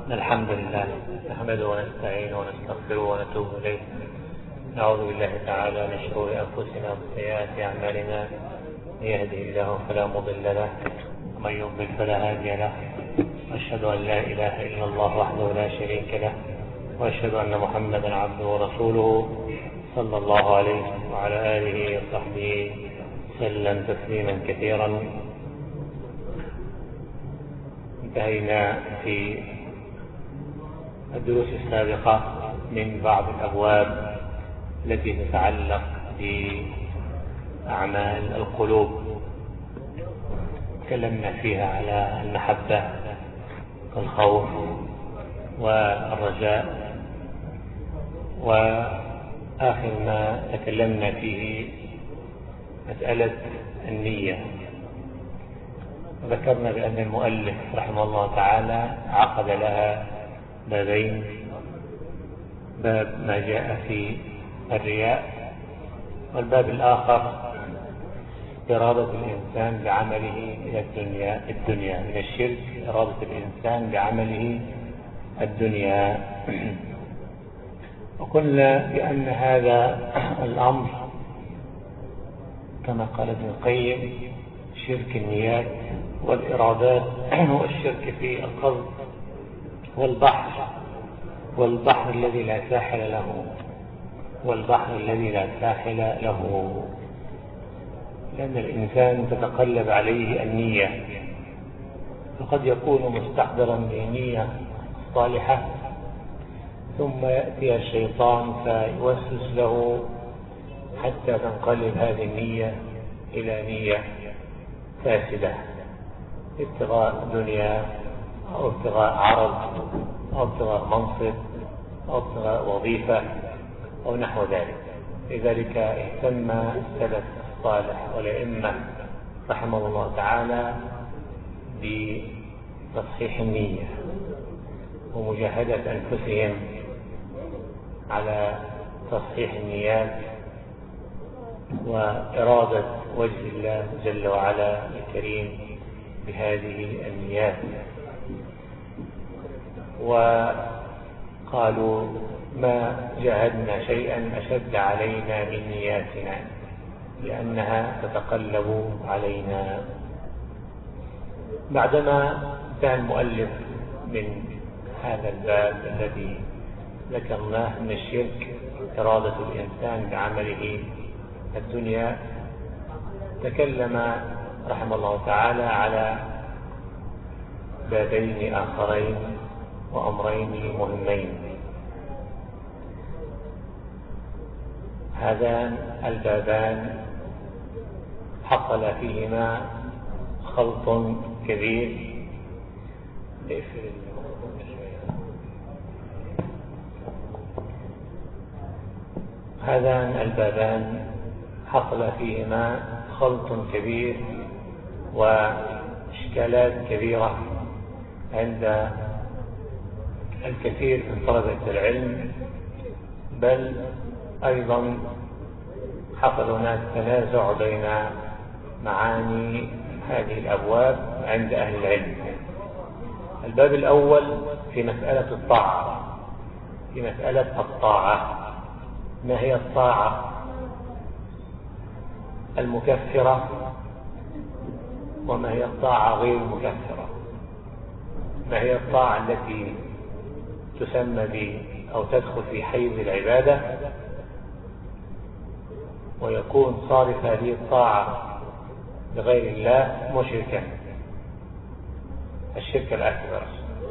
الحمد لله نحمده ونستعينه ونستغفره ونتوب إليه. نعوذ بالله تعالى من شرور أنفسنا وسيئات أعمالنا، من يهده الله فلا مضل له ومن يضلل فلا هادي له، وأشهد أن لا إله إلا الله وحده لا شريك له، وأشهد أن محمدا عبده ورسوله صلى الله عليه وعلى آله وصحبه وسلم تسليما كثيرا. انتهينا في الدروس السابقة من بعض الأبواب التي تتعلق بأعمال القلوب، تكلمنا فيها على المحبة والخوف والرجاء، وآخر ما تكلمنا فيه مسألة النية. ذكرنا بأن المؤلف رحمه الله تعالى عقد لها بابين: باب ما جاء في الرياء، والباب الآخر إرادة الإنسان بعمله إلى الدنيا من الشرك، إرادة الإنسان بعمله الدنيا. وقلنا بأن هذا الأمر كما قال ابن القيم شرك النيات والإرادات والشرك في القصد والبحر الذي لا ساحل له، لأن الإنسان تتقلب عليه النية، فقد يكون مستحضرا بنية صالحة ثم يأتي الشيطان فيوسوس له حتى تنقلب هذه النية إلى نية فاسدة، ابتغاء دنيا أو ابتغاء عرض أو ابتغاء منصب أو ابتغاء وظيفة أو نحو ذلك. لذلك اهتم السلف الصالح والأئمة رحمه الله تعالى بتصحيح النية ومجاهدة أنفسهم على تصحيح النيات وإرادة وجه الله جل وعلا الكريم بهذه النيات. وقالوا: ما جاهدنا شيئا أشد علينا من نياتنا، لأنها تتقلب علينا. بعدما انتهى المؤلف من هذا الباب الذي ذكرناه من الشرك إرادة الإنسان بعمله الدنيا، تكلم رحمه الله تعالى على بابين آخرين وأمرين مهمين. هذان البابان حصل فيهما خلط كبير. هذان البابان حصل فيهما خلط كبير وإشكالات كبيرة عند الكثير من طلبة العلم، بل أيضا حصل هناك تنازع بين معاني هذه الأبواب عند أهل العلم. الباب الأول في مسألة الطاعة، في مسألة الطاعة. ما هي الطاعة المكفرة وما هي الطاعة غير المكفرة؟ ما هي الطاعة التي تسمى أو تدخل في حيز العبادة ويكون صارف هذه الطاعة لغير الله مشركا؟ الشرك الأكبر.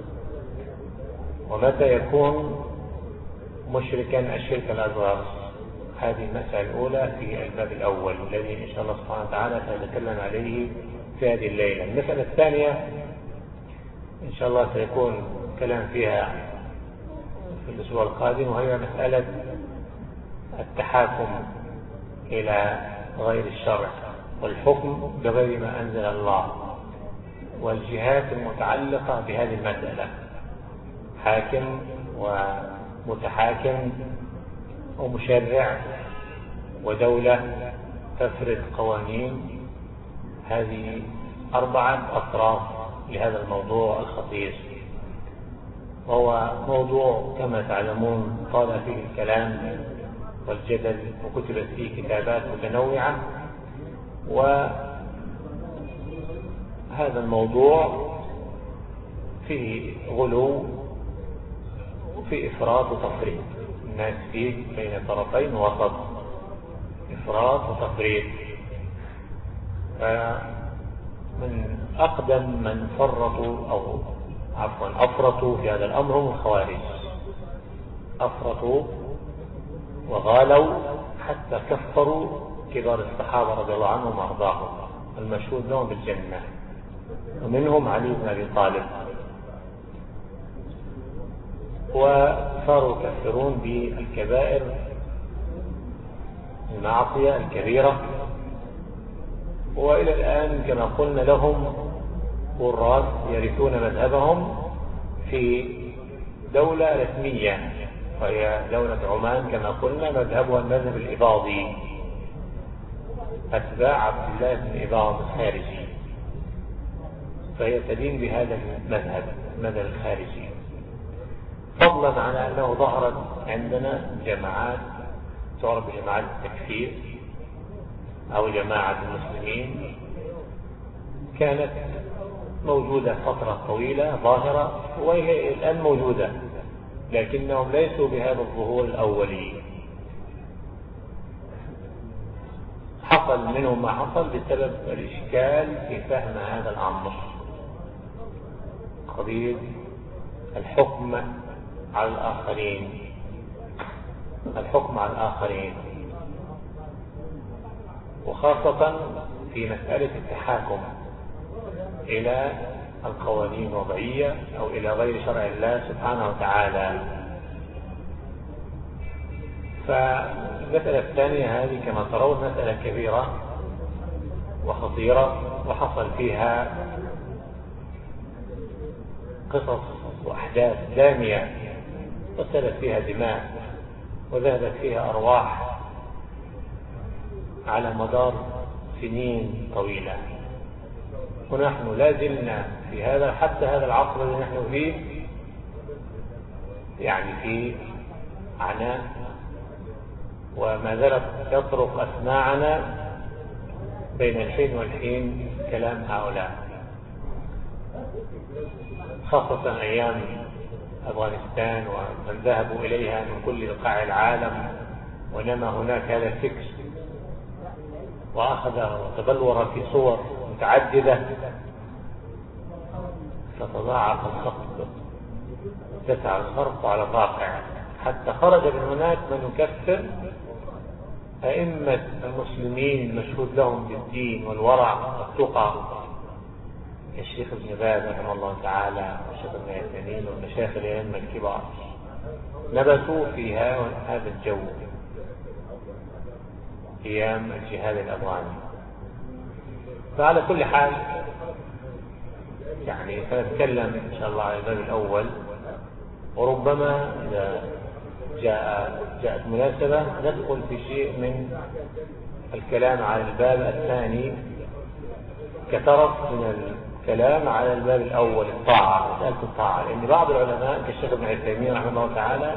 ومتى يكون مشركا الشرك الأصغر؟ هذه المسألة الأولى في الباب الأول الذي إن شاء الله سبحانه وتعالى سنتكلم عليه في هذه الليلة. المسألة الثانية إن شاء الله سيكون كلام فيها في الأسبوع القادم، وهي مسألة التحاكم إلى غير الشرع والحكم بغير ما أنزل الله، والجهات المتعلقة بهذه المسألة: حاكم ومتحاكم ومشرع ودولة تفرض قوانين. هذه 4 أطراف لهذا الموضوع الخطير. وهو موضوع كما تعلمون طال فيه الكلام والجدل وكتبت فيه كتابات متنوعة. وهذا الموضوع فيه غلو وفيه إفراط وتفريط، الناس فيه بين طرفين وسط، إفراط وتفريط. من أقدم من فرطوا أو عفوا أفرطوا في هذا الأمر هم الخوارج، أفرطوا وغالوا حتى كفروا كبار الصحابة رضي الله عنهم وأرضاهم المشهود لهم بالجنة، ومنهم علي بن أبي طالب، وصاروا يكفرون بالكبائر المعصية الكبيرة. وإلى الآن كما قلنا لهم وراث يرثون مذهبهم في دولة رسمية وهي دولة عمان، كما قلنا مذهبها المذهب الإباضي، أتباع عبد الله بن إباض الخارجي، فهي تدين بهذا المذهب الخارجي، فضلا عن أنه ظهرت عندنا جماعات تعرف بجماعات التكفير أو جماعة المسلمين، كانت موجودة فترة طويلة ظاهرة وهي الآن موجودة، لكنهم ليسوا بهذا الظهور الأولي. حصل منهم ما حصل بسبب الإشكال في فهم هذا الأمر، قضية الحكم على الآخرين، الحكم على الآخرين، وخاصة في مسألة التحاكم إلى القوانين الوضعية أو إلى غير شرع الله سبحانه وتعالى. فالمسألة الثانية هذه كما ترون مسألة كبيرة وخطيرة، وحصل فيها قصص وأحداث دامية، وسلت فيها دماء وذهبت فيها أرواح على مدار سنين طويلة، ونحن لا زلنا في هذا حتى هذا العصر الذي نحن فيه يعني في عناء، وما زالت يطرق أسماعنا بين الحين والحين كلام هؤلاء، خاصة أيام أفغانستان ومن ذهبوا إليها من كل بقاع العالم، ونما هناك هذا الفكر وأخذ وتبلور في صور متعددة، فتضاعف الخط اتسع الخرق على الواقع، حتى خرج من هناك من يكفر أئمة المسلمين المشهود لهم بالدين والورع والتقى الشيخ ابن باز رحمه الله تعالى والشيخ ابن عثيمين والمشايخ الأئمة الكبار، نبتوا في هذا الجو أيام الجهاد الأفغاني. فعلى كل حال يعني سنتكلم إن شاء الله على الباب الأول، وربما إذا جاءت مناسبة ندخل في شيء من الكلام على الباب الثاني كطرف من الكلام على الباب الأول، الطاعة، مسألة الطاعة، لأن بعض العلماء كالشيخ ابن عثيمين رحمه الله تعالى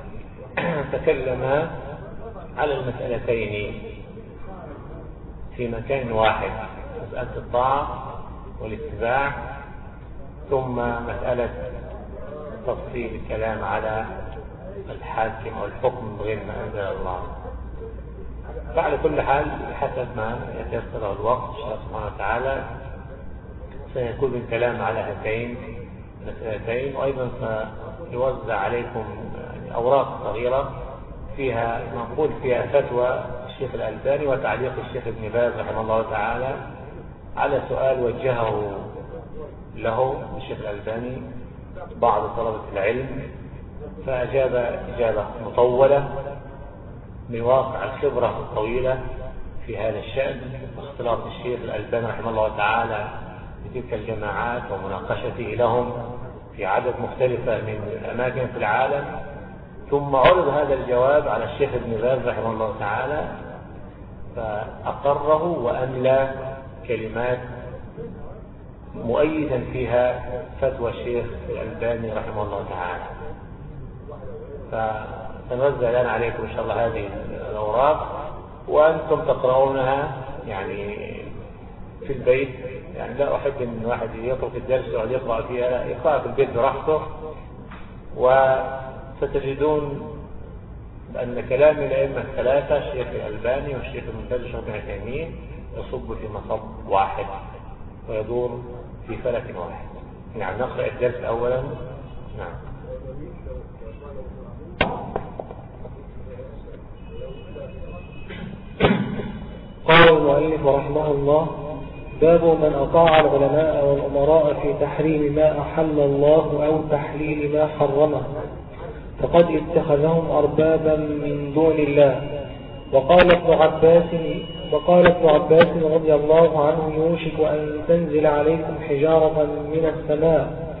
تكلم على المسألتين في مكان واحد، مسألة الطاعة والاتباع، ثم مسألة تفصيل الكلام على الحاكم أو الحكم بغير ما أنزل الله. فعلى كل حال حسب ما يتيسر الوقت إن شاء الله سبحانه وتعالى سيكون الكلام على هاتين المسألتين، وأيضا سيوزع عليكم أوراق صغيرة فيها منقول فيها فتوى الشيخ الألباني وتعليق الشيخ ابن باز رحمه الله تعالى على سؤال وجهه له الشيخ الألباني بعض طلبة العلم، فأجاب إجابة مطولة من واقع الخبرة الطويلة في هذا الشأن، واختلاط الشيخ الألباني رحمه الله تعالى بتلك الجماعات ومناقشته لهم في عدد مختلفة من الأماكن في العالم. ثم عرض هذا الجواب على الشيخ ابن باز رحمه الله تعالى فأقره وأملى كلمات مؤيدا فيها فتوى الشيخ الألباني رحمه الله تعالى. فسنوزع الآن عليكم إن شاء الله هذه الأوراق وأنتم تقرؤونها يعني في البيت. يعني لا أحب أن الواحد يترك الدرس ويقعد يقرأ فيها، لا، يقرأ في البيت براحته. وستجدون أن كلام الأئمة الثلاثة الشيخ الألباني والشيخ المنتج الشيخ ابن عثيمين يصب في مصب واحد ويدور في فلك واحد. نعم، نقرأ الدرس أولا. نعم. قال المؤلف رحمه الله: باب من أطاع العلماء والأمراء في تحريم ما أحل الله أو تحليل ما حرمه فقد اتخذهم أربابا من دون الله. وقال ابن عباس رضي الله عنه: يوشك أن تنزل عليكم حجارة من السماء.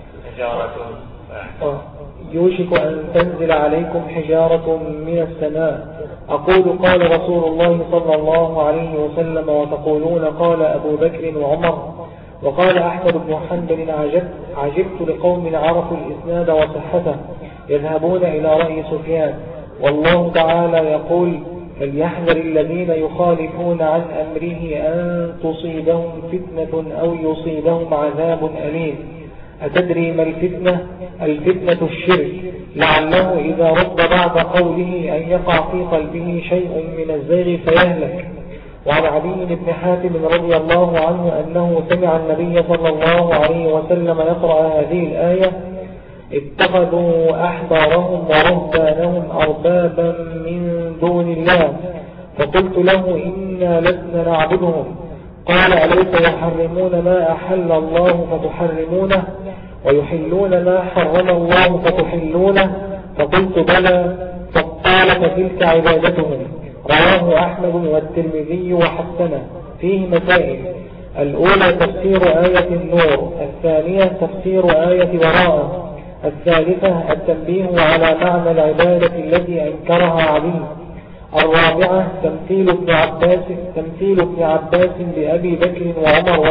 يوشك أن تنزل عليكم حجارة من السماء. أقول قال رسول الله صلى الله عليه وسلم وتقولون قال أبو بكر وعمر. وقال أحمد بن حنبل: عجبت لقوم عرفوا الإسناد وصحته يذهبون إلى رأي سفيان. والله تعالى يقول: فليحذر الذين يخالفون عن أمره أن تصيبهم فتنة أو يصيبهم عذاب أليم. أتدري ما الفتنة؟ الفتنة الشرك، لعله إذا رد بعد قوله أن يقع في قلبه شيء من الزيغ فيهلك. وعن علي بن حاتم رضي الله عنه أنه سمع النبي صلى الله عليه وسلم يقرأ هذه الآية: اتخذوا أحبارهم ورهبانهم أربابا من دون الله. فقلت له: إنا لسنا نعبدهم. قال: أليس يحرمون ما أحل الله فتحرمونه ويحلون ما حرم الله فتحلونه؟ فقلت: بلى. فقال: فتلك عبادتهم. رواه أحمد والترمذي وحسنه. فيه مسائل: الأولى تفسير آية النور، الثانية تفسير آية براءة، الثالثة التنبيه على معنى العبادة التي أنكرها علي، الرابعة تمثيل ابن عباس بأبي بكر وعمر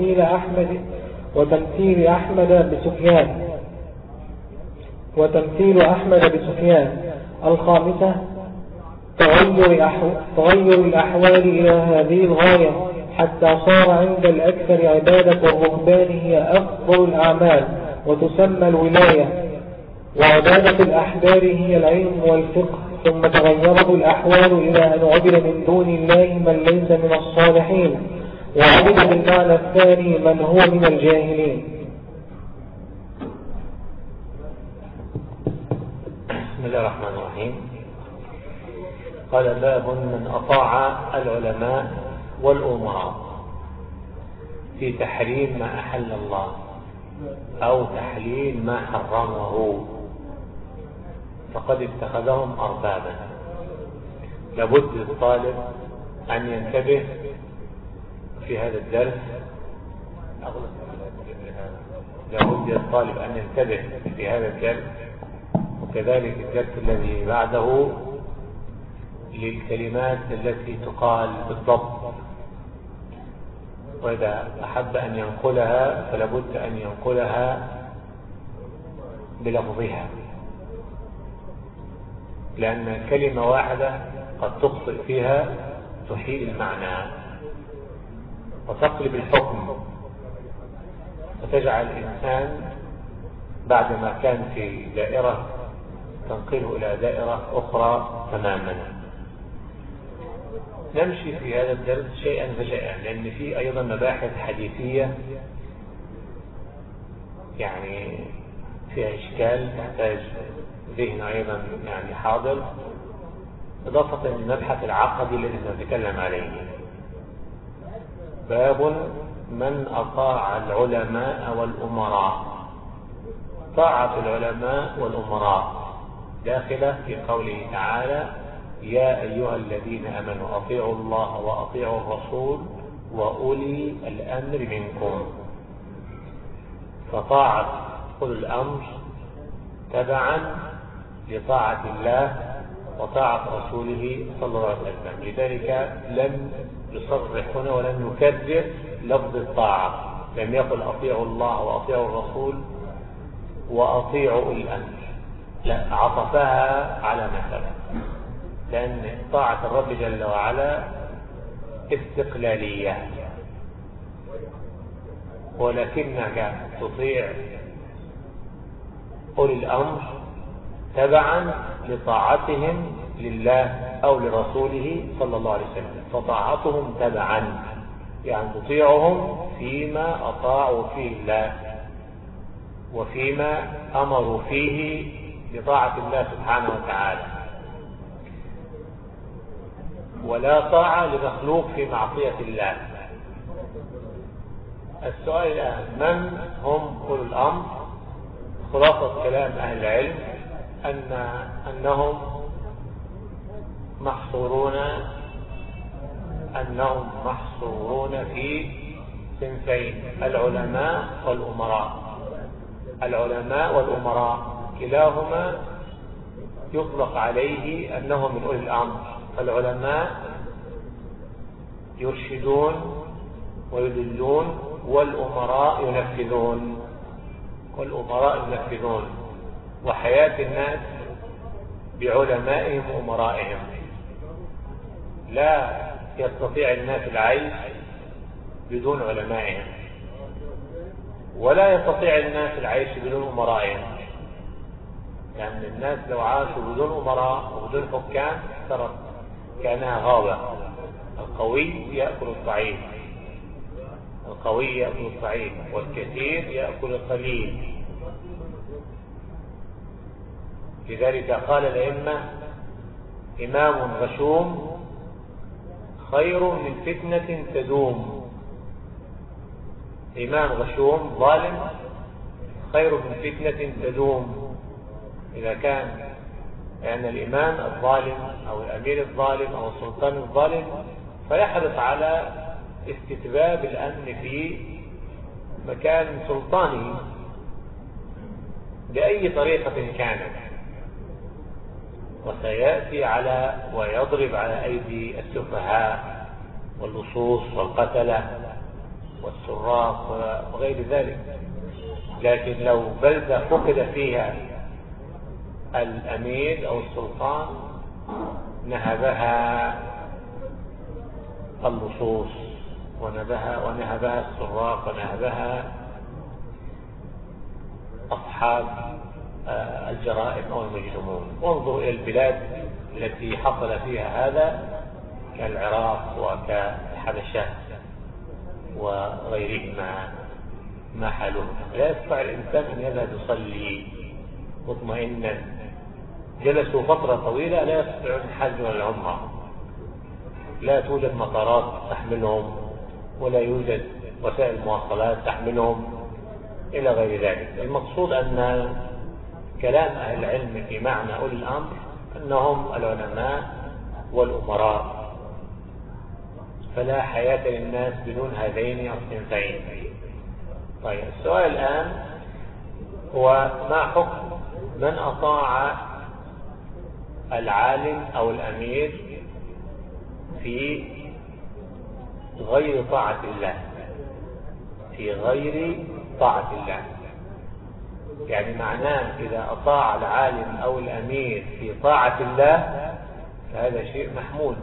وتمثيل أحمد بسفيان، الخامسة تغير الأحوال إلى هذه الغاية حتى صار عند الأكثر عبادة الرهبان هي أفضل الأعمال وتسمى الولاية، وعبادة الأحبار هي العلم والفقه. ثم تغيرت الأحوال إلى أن عبد من دون الله من ليس من الصالحين، وعبد بالمعنى الثاني من هو من الجاهلين. بسم الله الرحمن الرحيم. قال: باب من أطاع العلماء والأمراء في تحريم ما أحل الله أو تحليل ما حرمه فقد اتخذهم أربابا. لابد للطالب أن ينتبه في هذا الدرس. لابد للطالب أن ينتبه في هذا الدرس وكذلك الدرس الذي بعده للكلمات التي تقال بالضبط، وإذا أحب أن ينقلها فلابد أن ينقلها بلفظها، لأن كلمة واحدة قد تخطئ فيها تحيل المعنى وتقلب الحكم وتجعل الإنسان بعدما كان في دائرة تنقله إلى دائرة أخرى تماما. نمشي في هذا الدرس شيئا فشيئا، لأن فيه أيضا مباحث حديثية يعني فيها إشكال تحتاج ذهن أيضا يعني حاضر، إضافة للمبحث العقدي الذي سنتكلم عليه. باب من أطاع العلماء والأمراء. طاعة العلماء والأمراء داخلة في قوله تعالى: يا أيها الذين آمنوا أطيعوا الله وأطيعوا الرسول وأولي الأمر منكم. فطاعة أولي الأمر تبعا لطاعة الله وطاعة رسوله صلى الله عليه وسلم. لذلك لم يصرح هنا ولم يكرر لفظ الطاعة، لم يقل أطيعوا الله وأطيعوا الرسول وأطيعوا الأمر، لا، عطفها على ما سبق، لأن طاعة الرب جل وعلا استقلالية، ولكنك تطيع أولي الأمر تبعا لطاعتهم لله أو لرسوله صلى الله عليه وسلم، فطاعتهم تبعا يعني تطيعهم فيما أطاعوا فيه الله وفيما أمروا فيه بطاعة الله سبحانه وتعالى، ولا طاعة لمخلوق في معصية الله. السؤال الآن، من هم أولو الأمر؟ خلاصة كلام أهل العلم أنهم محصورون في صنفين: العلماء والأمراء. العلماء والأمراء كلاهما يطلق عليه أنه من أولي الأمر. العلماء يرشدون ويدلون، والأمراء ينفذون، وحياة الناس بعلمائهم وأمرائهم. لا يستطيع الناس العيش بدون علمائهم، ولا يستطيع الناس العيش بدون أمرائهم، لأن الناس لو عاشوا بدون أمراء وبدون حكام صارت كأنها غابة. القوي يأكل الضعيف، والكثير يأكل القليل. لذلك قال الأئمة: إمام غشوم خير من فتنة تدوم. إمام غشوم ظالم خير من فتنة تدوم. إذا كان يعني الإمام الظالم أو الأمير الظالم أو السلطان الظالم فيحرص على استتباب الأمن في مكان سلطانه بأي طريقة كانت، وسيأتي ويضرب على أيدي السفهاء واللصوص والقتلة والسراق وغير ذلك. لكن لو بلدة فقد فيها الأمير أو السلطان نهبها اللصوص ونهبها السراق ونهبها أصحاب الجرائم أو المجرمون. وانظروا إلى البلاد التي حصل فيها هذا كالعراق وكالحبشة وغيرهما ما حالهم. لا يستطيع الإنسان أن يذهب يصلي مطمئنا، جلسوا فترة طويلة لا يستطيعون الحج ولا العمرة، لا توجد مطارات تحملهم ولا يوجد وسائل مواصلات تحملهم إلى غير ذلك. المقصود أن كلام أهل العلم في معنى أولي الأمر أنهم العلماء والأمراء، فلا حياة للناس بدون هذين الصنفين. طيب، السؤال الآن هو: ما حكم من أطاع العالم أو الأمير في غير طاعة الله؟ يعني معناه إذا أطاع العالم أو الأمير في طاعة الله فهذا شيء محمود.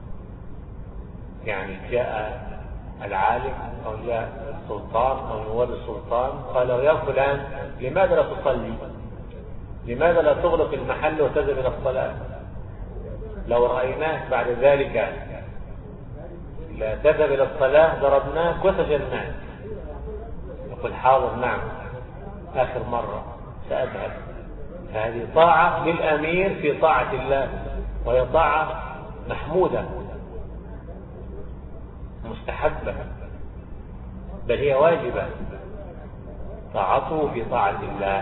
يعني جاء العالم أو جاء السلطان أو نواب السلطان قال: يا فلان، لماذا لا تصلي؟ لماذا لا تغلق المحل وتذهب إلى الصلاة؟ لو رأيناك بعد ذلك لا تذهب إلى الصلاة ضربناك وسجناك. يقول: حاضر، نعم، آخر مرة سأذهب. فهذه طاعة للأمير في طاعة الله، وهي طاعة محمودة مستحبة، بل هي واجبة، طاعته في طاعة الله.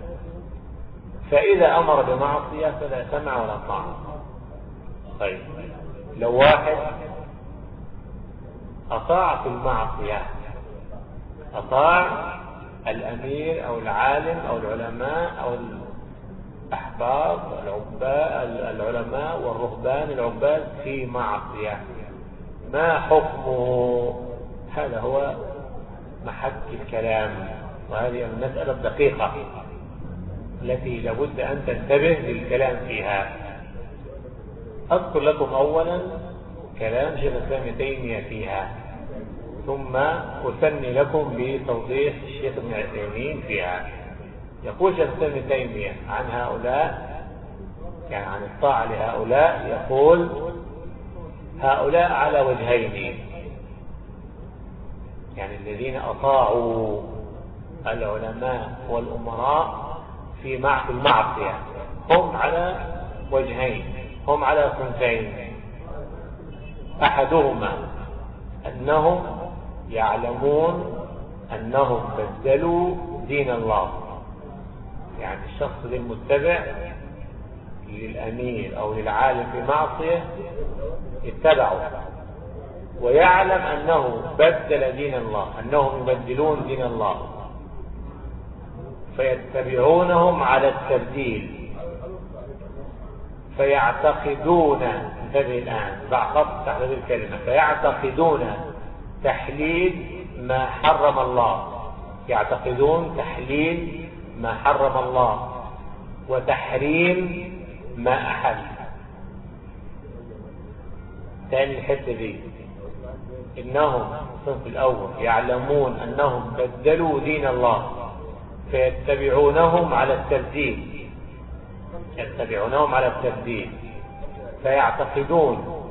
فإذا أمر بمعصية فلا سمع ولا طاعة. طيب، لو واحد أطاع في المعصية، أطاع الأمير أو العالم أو العلماء أو الأحباب العلماء والرهبان العباد في معصية، ما حكمه؟ هذا هو محك الكلام، وهذه المسألة الدقيقة التي لابد أن تنتبه للكلام فيها. أذكر لكم أولا كلام شيخ الإسلام ابن تيمية فيها، ثم أثني لكم بتوضيح الشيخ ابن عثيمين فيها. يقول شيخ الإسلام ابن تيمية عن هؤلاء، يعني عن الطاعة لهؤلاء، يقول هؤلاء على وجهين، يعني الذين أطاعوا العلماء والأمراء في المعصية هم على وجهين، هم على صنفين. أحدهما أنهم يعلمون أنهم بدلوا دين الله، يعني الشخص المتبع للأمير أو للعالم في معصية اتبعوا، ويعلم أنه بدل دين الله، أنهم يبدلون دين الله، فيتبعونهم على التبديل، فيعتقدون، انتبه الآن بعض تحت هذه الكلمة، فيعتقدون تحليل ما حرم الله، يعتقدون تحليل ما حرم الله وتحريم ما أحل. ثاني الحتة دي، إنهم الصنف الأول يعلمون أنهم بدلوا دين الله فيتبعونهم على التبديل، يتبعونهم على التبديل، فيعتقدون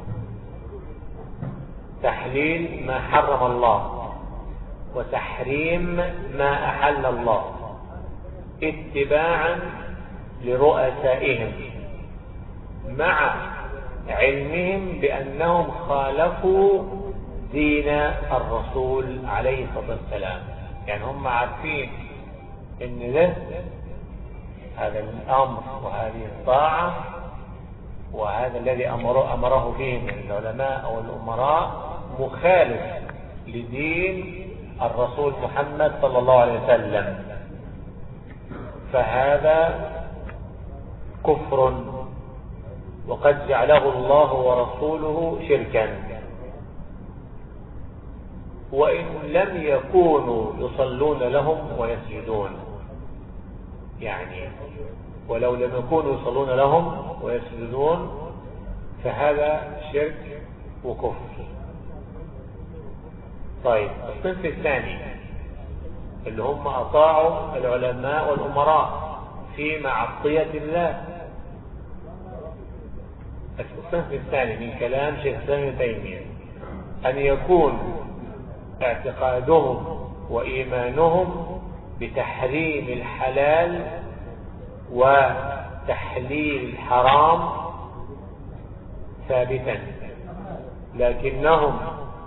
تحليل ما حرم الله وتحريم ما أحل الله اتباعا لرؤسائهم، مع علمهم بأنهم خالفوا دين الرسول عليه الصلاة والسلام. يعني هم عارفين ان ده هذا الأمر وهذه الطاعة وهذا الذي أمره به من العلماء أو الأمراء مخالف لدين الرسول محمد صلى الله عليه وسلم، فهذا كفر وقد جعله الله ورسوله شركا. وإن لم يكونوا يصلون لهم ويسجدون، يعني ولو لم يكونوا يصلون لهم ويسجدون فهذا شرك وكفر. طيب الصنف الثاني اللي هم أطاعوا العلماء والأمراء في معصية الله. الصنف الثاني من كلام شيخ الإسلام ابن تيمية أن يكون اعتقادهم وإيمانهم بتحريم الحلال وتحليل الحرام ثابتا، لكنهم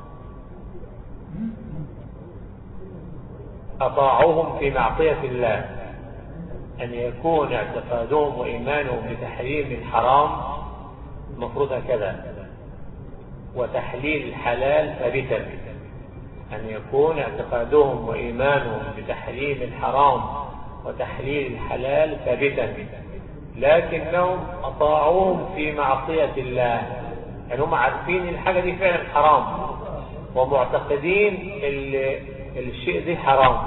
أطاعوهم في معصية الله. أن يكون اعتقادهم وإيمانهم بتحريم الحرام مفروض هكذا، وتحليل الحلال ثابتا. أن يكون اعتقادهم وإيمانهم بتحريم الحرام وتحليل الحلال ثابتا، لكنهم أطاعوهم في معصية الله. يعني هم عارفين الحاجة دي فعلا حرام ومعتقدين الشيء دي حرام،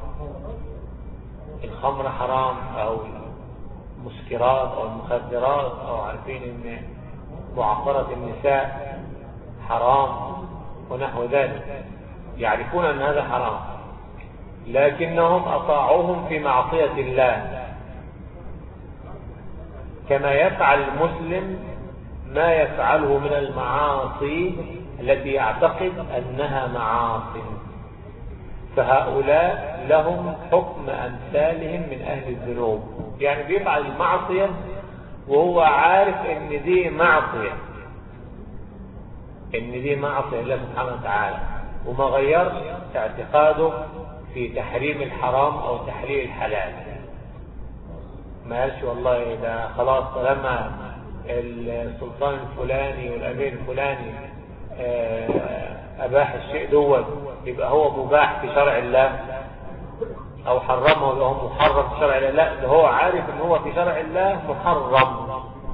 الخمر حرام أو المسكرات أو المخدرات، أو عارفين أن معاصرة النساء حرام ونحو ذلك، يعرفون أن هذا حرام، لكنهم أطاعوهم في معصية الله، كما يفعل المسلم ما يفعله من المعاصي التي يعتقد أنها معاصي. فهؤلاء لهم حكم أمثالهم من أهل الذنوب، يعني بيفعل المعصية وهو عارف ان دي معصية، ان دي معصية لله سبحانه وتعالى، وما غيرش اعتقاده في تحريم الحرام او تحليل الحلال. ما قالش والله ده خلاص طالما السلطان الفلاني والامير الفلاني اباح الشيء دوت يبقى هو مباح في شرع الله، او حرمه يبقى هو محرم في شرع الله. لا، ده هو عارف ان هو في شرع الله محرم،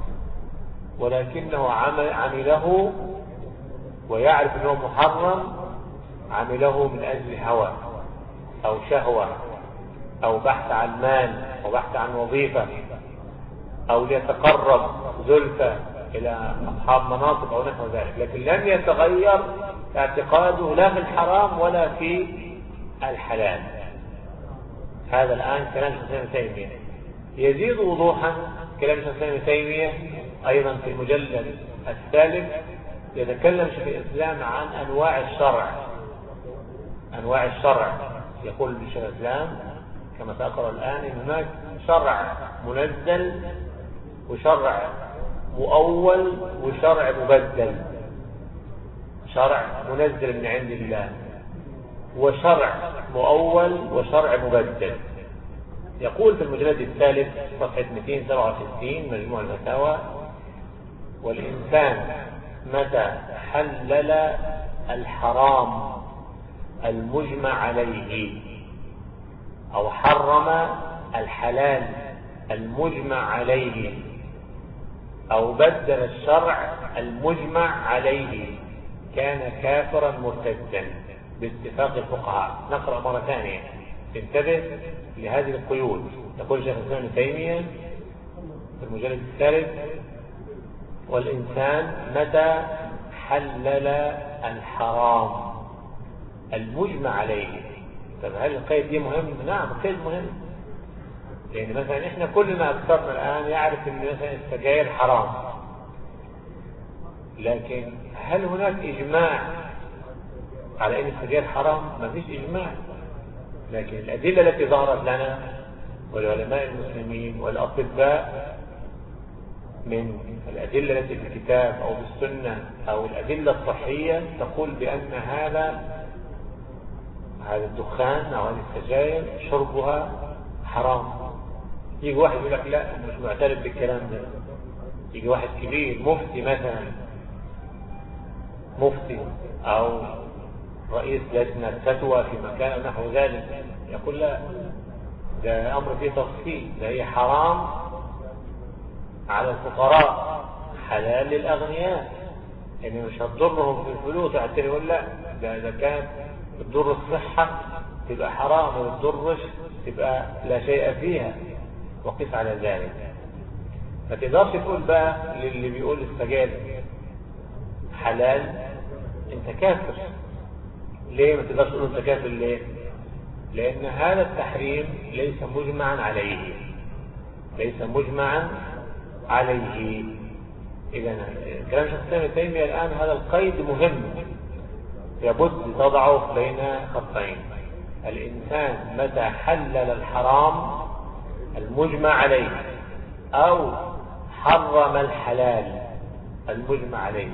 ولكنه عمله ويعرف انه محرم، عمله من اجل هوى، أو شهوة أو بحث عن مال أو بحث عن وظيفة أو ليتقرب زلفة إلى أصحاب مناصب أو نحو ذلك، لكن لم يتغير اعتقاده لا في الحرام ولا في الحلال. هذا الآن كلام شيخ الإسلام ابن تيمية. يزيد وضوحا كلام شيخ الإسلام ابن تيمية أيضا في المجلد الثالث، يتكلم شيخ الإسلام عن أنواع الشرع. أنواع الشرع يقول شيخ الإسلام كما سأقرأ الآن إن هناك شرع منزل وشرع مؤول وشرع مبدل. شرع منزل من عند الله وشرع مؤول وشرع مبدل. يقول في المجلد الثالث صفحة 267 مجموع الفتاوى: والإنسان متى حلل الحرام المجمع عليه أو حرم الحلال المجمع عليه أو بدل الشرع المجمع عليه كان كافرا مرتدا باتفاق الفقهاء. نقرأ مرة ثانية، انتبه لهذه القيود. يقول شيخ الإسلام ابن تيمية في المجلد الثالث: والإنسان متى حلل الحرام المجمع عليه. طب هل القيد دي مهم؟ نعم القيد مهم، لأن مثلا إحنا كلنا أكثرنا الآن يعرف أن مثلا السجاير حرام، لكن هل هناك إجماع على أن السجاير حرام؟ ما فيش إجماع، لكن الأدلة التي ظهرت لنا والعلماء المسلمين والأطباء من الأدلة التي في الكتاب أو بالسنة أو الأدلة الصحية تقول بأن هذا الدخان أو هذه السجاير شربها حرام. يجي واحد يقول لك لا مش معترف بالكلام ده. يجي واحد كبير مفتي مثلا، مفتي أو رئيس لجنة فتوى في مكان أو نحو ذلك، يقول لا ده أمر فيه تفصيل، ده هي حرام على الفقراء حلال للأغنياء، يعني مش هتضرهم في الفلوس. حتى يقول لا ده كان تضر الصحة تبقى حرام وما تضرش تبقى لا شيء فيها، وقف على ذلك. ما تقدرش تقول بقى للي بيقول السجاير حلال انت كافر. ليه ما تقدرش تقول انت كافر؟ ليه؟ لأن هذا التحريم ليس مجمعا عليه، ليس مجمعا عليه. إذا كلام شيخ الإسلام ابن تيمية الآن هذا القيد مهم يبد تضعه بين خطين: الإنسان متى حلل الحرام المجمع عليه أو حرم الحلال المجمع عليه.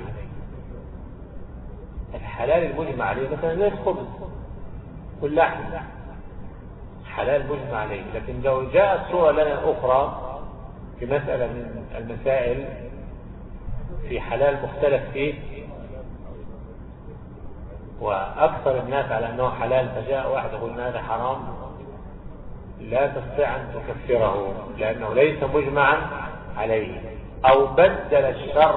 الحلال المجمع عليه مثلا زي الخبز واللحم، حلال مجمع عليه. لكن لو جاءت صورة لنا أخرى في مسألة من المسائل في حلال مختلف فيه وأكثر الناس على أنه حلال، فجاء واحد يقول هذا حرام، لا تستطيع أن تكفره لأنه ليس مجمعا عليه. أو بدل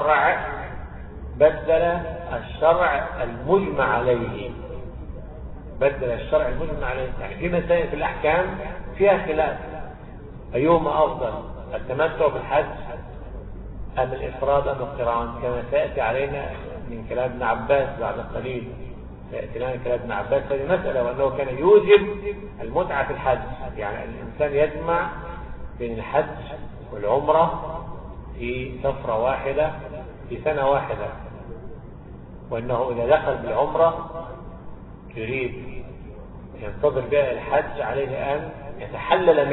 الشرع المجمع عليه، بدل الشرع المجمع عليه. يعني في مسائل في الأحكام فيها خلاف، أيهما أفضل، التمتع بالحج أم الإفراد أم القران؟ كما سيأتي علينا من كلام ابن عباس بعد قليل، سيأتي لنا كلام ابن عباس هذه مسألة، وأنه كان يوجب المتعة في الحج، يعني الإنسان يجمع بين الحج والعمرة في سفرة واحدة في سنة واحدة، وأنه إذا دخل بالعمرة يريد ينتظر بها الحج عليه أن يتحلل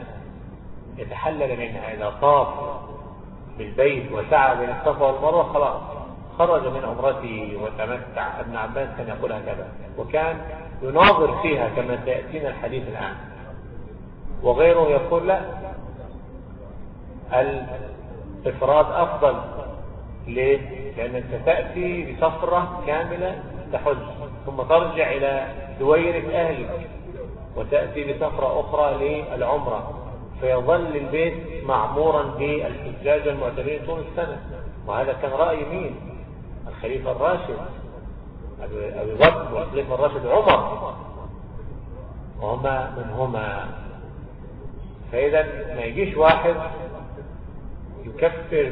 منها. إذا طاف بالبيت وسعى بين الصفا والمروة خلاص خرج من عمرته وتمتع. ابن عباس كان يقول هكذا، وكان يناظر فيها كما سيأتينا الحديث الآن. وغيره يقول لا، الإفراد أفضل. ليه؟ لأنك تأتي بسفرة كاملة تحج ثم ترجع إلى دويرة أهلك وتأتي بسفرة أخرى للعمرة، فيظل البيت معمورا بالحجاج المعتمرين طول السنة. وهذا كان رأي مين؟ الخليفة الراشد أبي بكر، والخليفة الراشد عمر. وهما منهما. فإذا ما يجيش واحد يكفر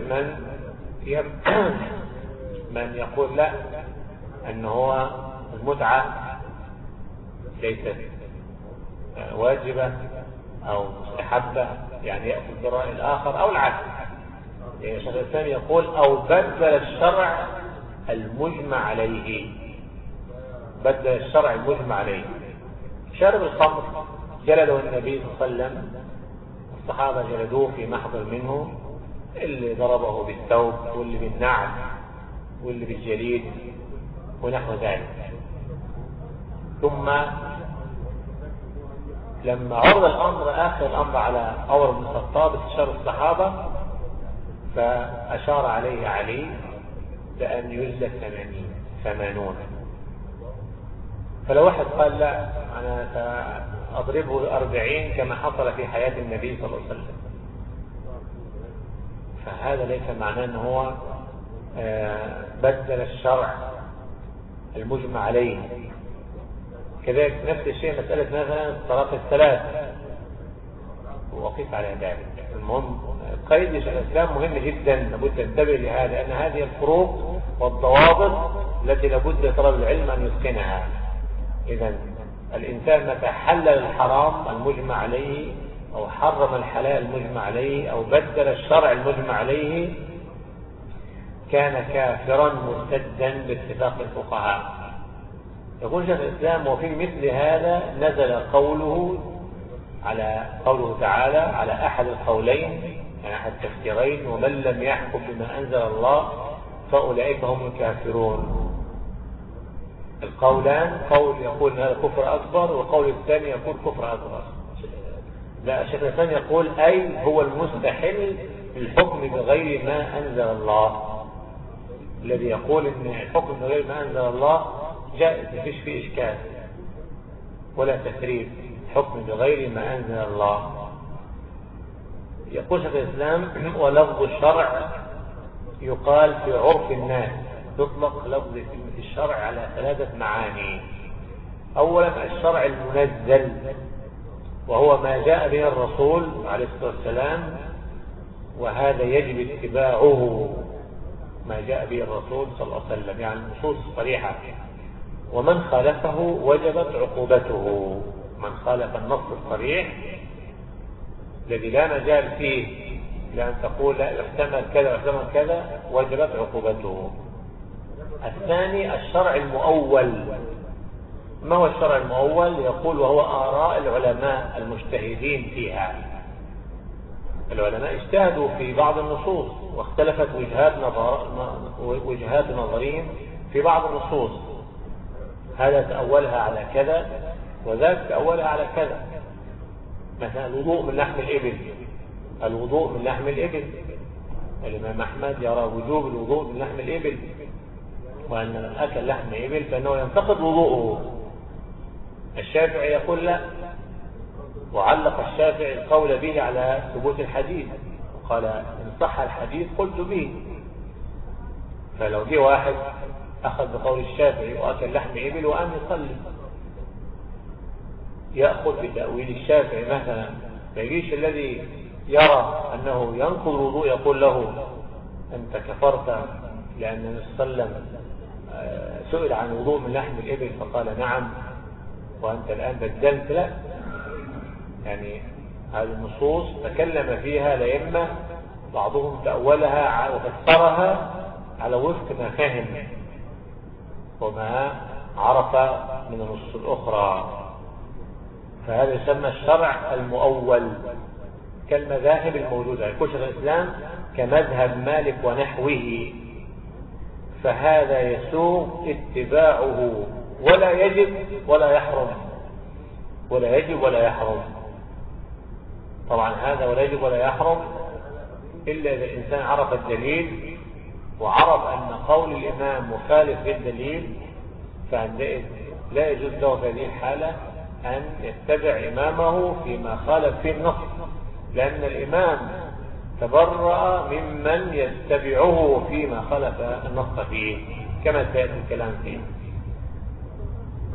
من يقول لا، أن هو المتعة ليست واجبة أو مستحبة، يعني يأخذ برأي الآخر أو العكس. يعني الشيخ الإسلام يقول أو بدل الشرع المجمع عليه، بدل الشرع المجمع عليه. شارب الخمر جلده النبي صلى الله عليه وسلم، الصحابة جلدوه في محضر منه، اللي ضربه بالثوب واللي بالنعل واللي بالجليد ونحو ذلك. ثم لما عرض الأمر آخر الأمر على عمر بن الخطاب استشار الصحابة، فأشار عليه علي بأن يجلد 80. فلو واحد قال لا أنا سأضربه 40 كما حصل في حياة النبي صلى الله عليه وسلم، فهذا ليس معناه أنه هو بدل الشرع المجمع عليه. كذلك نفس الشيء مسألة مثلا طلاق الثلاث، وقف على ذلك. المهم قيد الإسلام مهم جدا، لابد تنتبه لهذا، لأن هذه الفروق والضوابط التي لابد طلب العلم أن يتقنها. إذا الإنسان متى حلل الحرام المجمع عليه أو حرم الحلال المجمع عليه أو بدل الشرع المجمع عليه كان كافرا مرتدا باتفاق الفقهاء. يقول شيخ الإسلام وفي مثل هذا نزل قوله تعالى على أحد القولين، يعني أحد التفسيرين، ومن لم يحكم بما أنزل الله فأولئك هم الكافرون. القولان، قول يقول هذا كفر أكبر، والقول الثاني يقول كفر أكبر. لا، الشيخ الثاني يقول أي هو المستحل الحكم بغير ما أنزل الله. الذي يقول ان الحكم بغير ما أنزل الله جائز، مفيش فيه إشكال ولا تسريب، حكم بغير ما أنزل الله. يقول شيخ الإسلام ولفظ الشرع يقال في عرف الناس، يطلق لفظ في الشرع على 3 معاني. أولا الشرع المنزل، وهو ما جاء به الرسول عليه الصلاة والسلام، وهذا يجب اتباعه، ما جاء به الرسول صلى الله عليه وسلم، يعني النصوص صريحة. ومن خالفه وجبت عقوبته، من خالف النص الصريح الذي لا مجال فيه لأن تقول لا يحتمل كذا ويحتمل كذا، وجبت عقوبته. الثاني الشرع المؤول. ما هو الشرع المؤول؟ يقول وهو آراء العلماء المجتهدين فيها. العلماء اجتهدوا في بعض النصوص واختلفت وجهات نظرهم في بعض النصوص، هذا تأولها على كذا وذاك تأولها على كذا. مثلا الوضوء من لحم الإبل، الوضوء من لحم الإبل، الإمام أحمد يرى وجوب الوضوء من لحم الإبل، وأن من أكل لحم إبل فإنه ينتقض وضوءه. الشافعي يقول لا، وعلق الشافعي القول به على ثبوت الحديث، وقال إن صح الحديث قلت به. فلو جه واحد أخذ بقول الشافعي وأكل لحم إبل وأن يصلي، يأخذ بتأويل الشافعي مثلا، ما يجيش الذي يرى أنه ينقض الوضوء يقول له أنت كفرت، لأن النبي صلى الله عليه وسلم سئل عن وضوء من لحم الإبل فقال نعم وأنت الآن بدلت. لا، يعني هذه النصوص تكلم فيها الأئمة، بعضهم تأولها وفسرها على وفق ما فهم وما عرف من النصوص الأخرى، فهذا يسمى الشرع المؤول كالمذاهب الموجودة. يقول شيخ الإسلام كمذهب مالك ونحوه، فهذا يسوغ اتباعه ولا يجب ولا يحرم، ولا يجب ولا يحرم. طبعا هذا ولا يجب ولا يحرم إلا إذا الإنسان عرف الدليل وعرف أن قول الإمام مخالف للدليل، فعندئذ لا يجوز له في هذه الحالة أن يتبع إمامه فيما خالف فيه النص، لأن الإمام تبرأ ممن يتبعه فيما خالف النص فيه كما سيأتي الكلام فيه.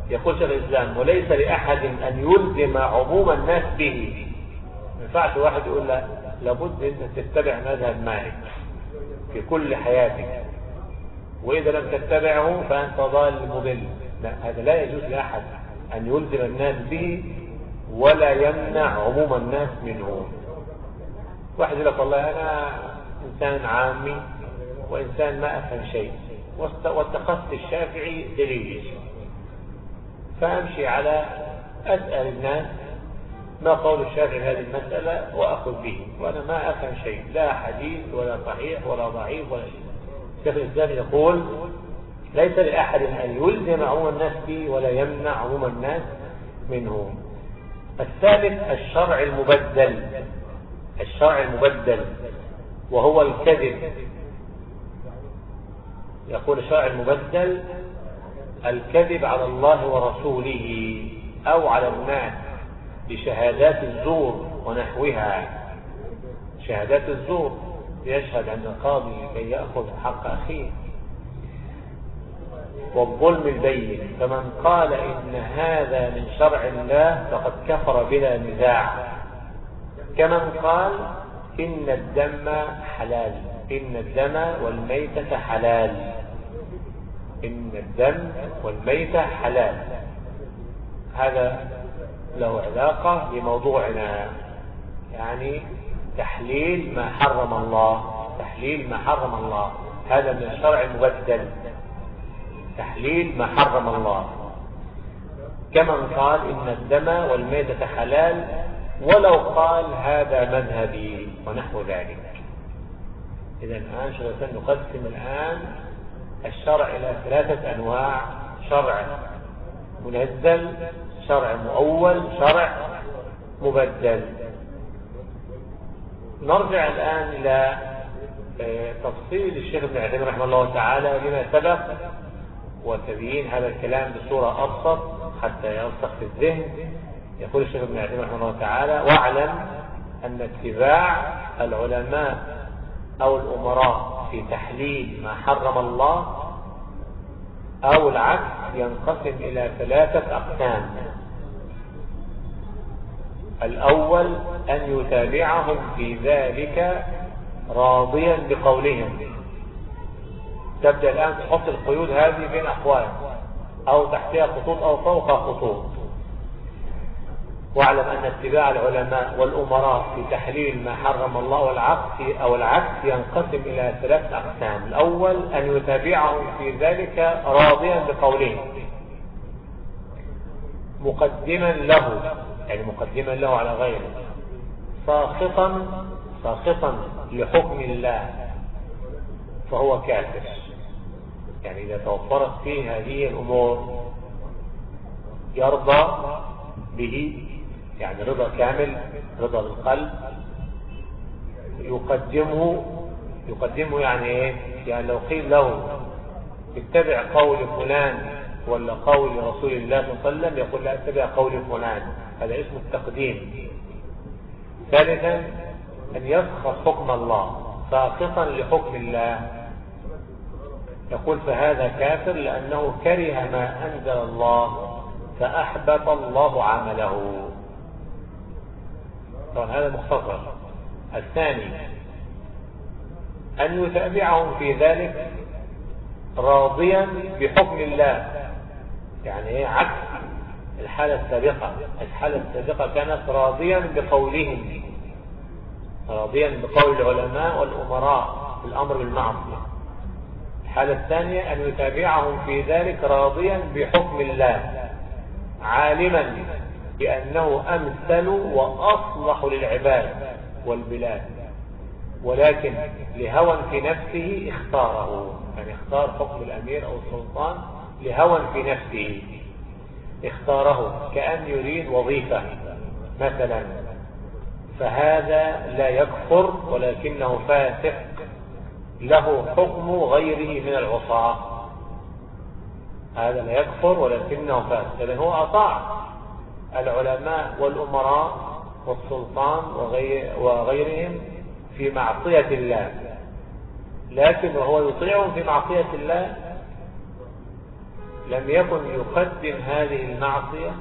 يقول شيخ الإسلام وليس لأحد أن يلزم عموم الناس به. ما ينفعش واحد يقول لا لابد أن تتبع مذهب مالك في كل حياتك، وإذا لم تتبعه فأنت ضال مضل. لا، هذا لا يجوز لأحد أن يلزم الناس به ولا يمنع عموم الناس منه. واحد يقول لك والله أنا إنسان عامي وإنسان ما أفهم شيء واتخذت الشافعي دليلي، فأمشي على أسأل الناس ما قول الشافعي هذه المسألة وأخذ به، وأنا ما أفهم شيء، لا حديث ولا صحيح ولا ضعيف ولا شيء. شيخ الإسلام يقول ليس لأحد أن يلزم عموم الناس به ولا يمنع عموم الناس منه. الثالث الشرع المبدل. الشرع المبدل وهو الكذب. يقول الشرع المبدل الكذب على الله ورسوله أو على الناس بشهادات الزور ونحوها. شهادات الزور يشهد عند القاضي لكي يأخذ حق أخيه، والظلم البين. فمن قال إن هذا من شرع الله فقد كفر بلا نزاع، كمن قال إن الدم حلال، إن الدم والميتة حلال، إن الدم والميتة حلال. هذا له علاقة بموضوعنا، يعني تحليل ما حرم الله، تحليل ما حرم الله، هذا من الشرع المبدل، تحليل ما حرم الله. كمن قال إن الدم والميتة حلال ولو قال هذا مذهبي ونحو ذلك. إذا الآن شرعا نقسم الآن الشرع إلى ثلاثة أنواع: شرع منزل، شرع مؤول، شرع مبدل. نرجع الآن إلى تفصيل الشيخ ابن عثيمين رحمه الله تعالى لما سبق وتبيين هذا الكلام بصورة أبسط حتى يرسخ في الذهن. يقول الشيخ ابن عثيمين رحمه الله تعالى: واعلم أن اتباع العلماء أو الأمراء في تحليل ما حرم الله أو العكس ينقسم إلى ثلاثة أقسام. الأول أن يتابعهم في ذلك راضيا بقولهم. تبدأ الآن تحط القيود هذه بين أقوال أو تحتها خطوط أو فوق خطوط. واعلم أن اتباع العلماء والأمراء في تحليل ما حرم الله والعكس ينقسم إلى ثلاث أقسام. الأول أن يتابعهم في ذلك راضيا بقولهم، مقدما له، يعني مقدما له على غيره، ساخطا لحكم الله، فهو كافر. يعني إذا توفرت فيه هذه الأمور يرضى به، يعني رضا كامل، رضا بالقلب، يقدمه يعني ايه؟ يعني لو قيل له اتبع قول فلان ولا قول رسول الله صلى الله عليه وسلم يقول لا اتبع قول فلان، هذا اسمه التقديم. ثالثا أن يسخط حكم الله ساخطا لحكم الله، يقول فهذا كافر لأنه كره ما أنزل الله فأحبط الله عمله. طبعا هذا مختصر. الثاني أن يتابعهم في ذلك راضيا بحكم الله، يعني عكس الحالة السابقة. الحالة السابقة كانت راضيا بقولهم، راضيا بقول العلماء والأمراء في الأمر بالمعصية. الحالة الثانية أن يتابعهم في ذلك راضيا بحكم الله، عالما بأنه أمثل وأصلح للعباد والبلاد، ولكن لهوى في نفسه اختاره، يعني اختار حكم الأمير أو السلطان لهوى في نفسه، اختاره كأن يريد وظيفة مثلا، فهذا لا يكفر ولكنه فاسق له حكم غيره من العصاة. هذا لا يكفر ولكنه فاسق، لأنه هو أطاع العلماء والأمراء والسلطان وغيرهم في معصية الله، لكن وهو يطيعهم في معصية الله لم يكن يقدم هذه المعصية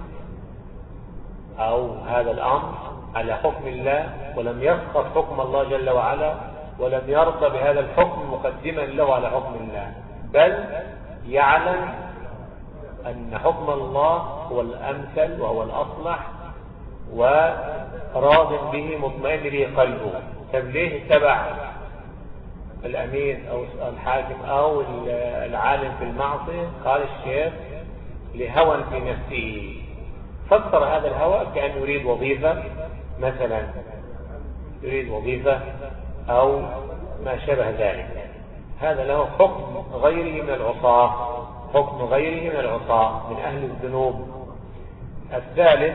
أو هذا الأمر على حكم الله، ولم يسقط حكم الله جل وعلا، ولم يرضى بهذا الحكم مقدما له على حكم الله، بل يعلم أن حكم الله هو الأمثل وهو الأصلح وراض به مطمئن به قلبه. طب ليه اتبع الأمير أو الحاكم أو العالم في المعصية؟ قال الشيخ لهوى في نفسه. فسر هذا الهوى كأن يريد وظيفة مثلا، يريد وظيفة أو ما شابه ذلك. هذا له حكم غيره من العصاة، حكم غيره من العصاة من أهل الذنوب. الثالث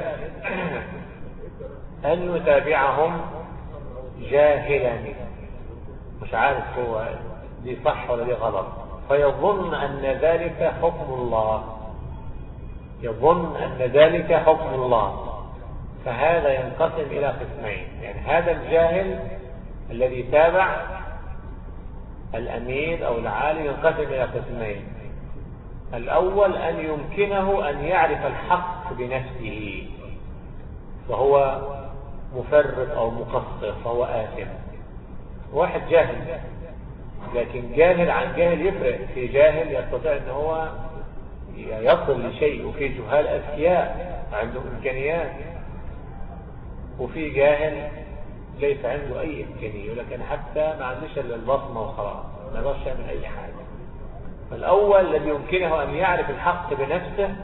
أن يتابعهم جاهلا، مش عارف هو دي صح ولا دي غلط، فيظن أن ذلك حكم الله، يظن أن ذلك حكم الله. فهذا ينقسم إلى قسمين. يعني هذا الجاهل الذي تابع الأمير أو العالم ينقسم إلى قسمين. الأول أن يمكنه أن يعرف الحق بنفسه فهو مفرط أو مقصر فهو آثم. واحد جاهل، لكن جاهل عن جاهل يفرق. في جاهل يستطيع أن هو يصل لشيء، وفي جهال أذكياء عنده إمكانيات، وفي جاهل ليس عنده أي إمكانية، ولكن حتى ما عندوش إلا البصمة وخلاص، ما يقدرش يعمل أي حاجة. فالأول الذي يمكنه أن يعرف الحق بنفسه،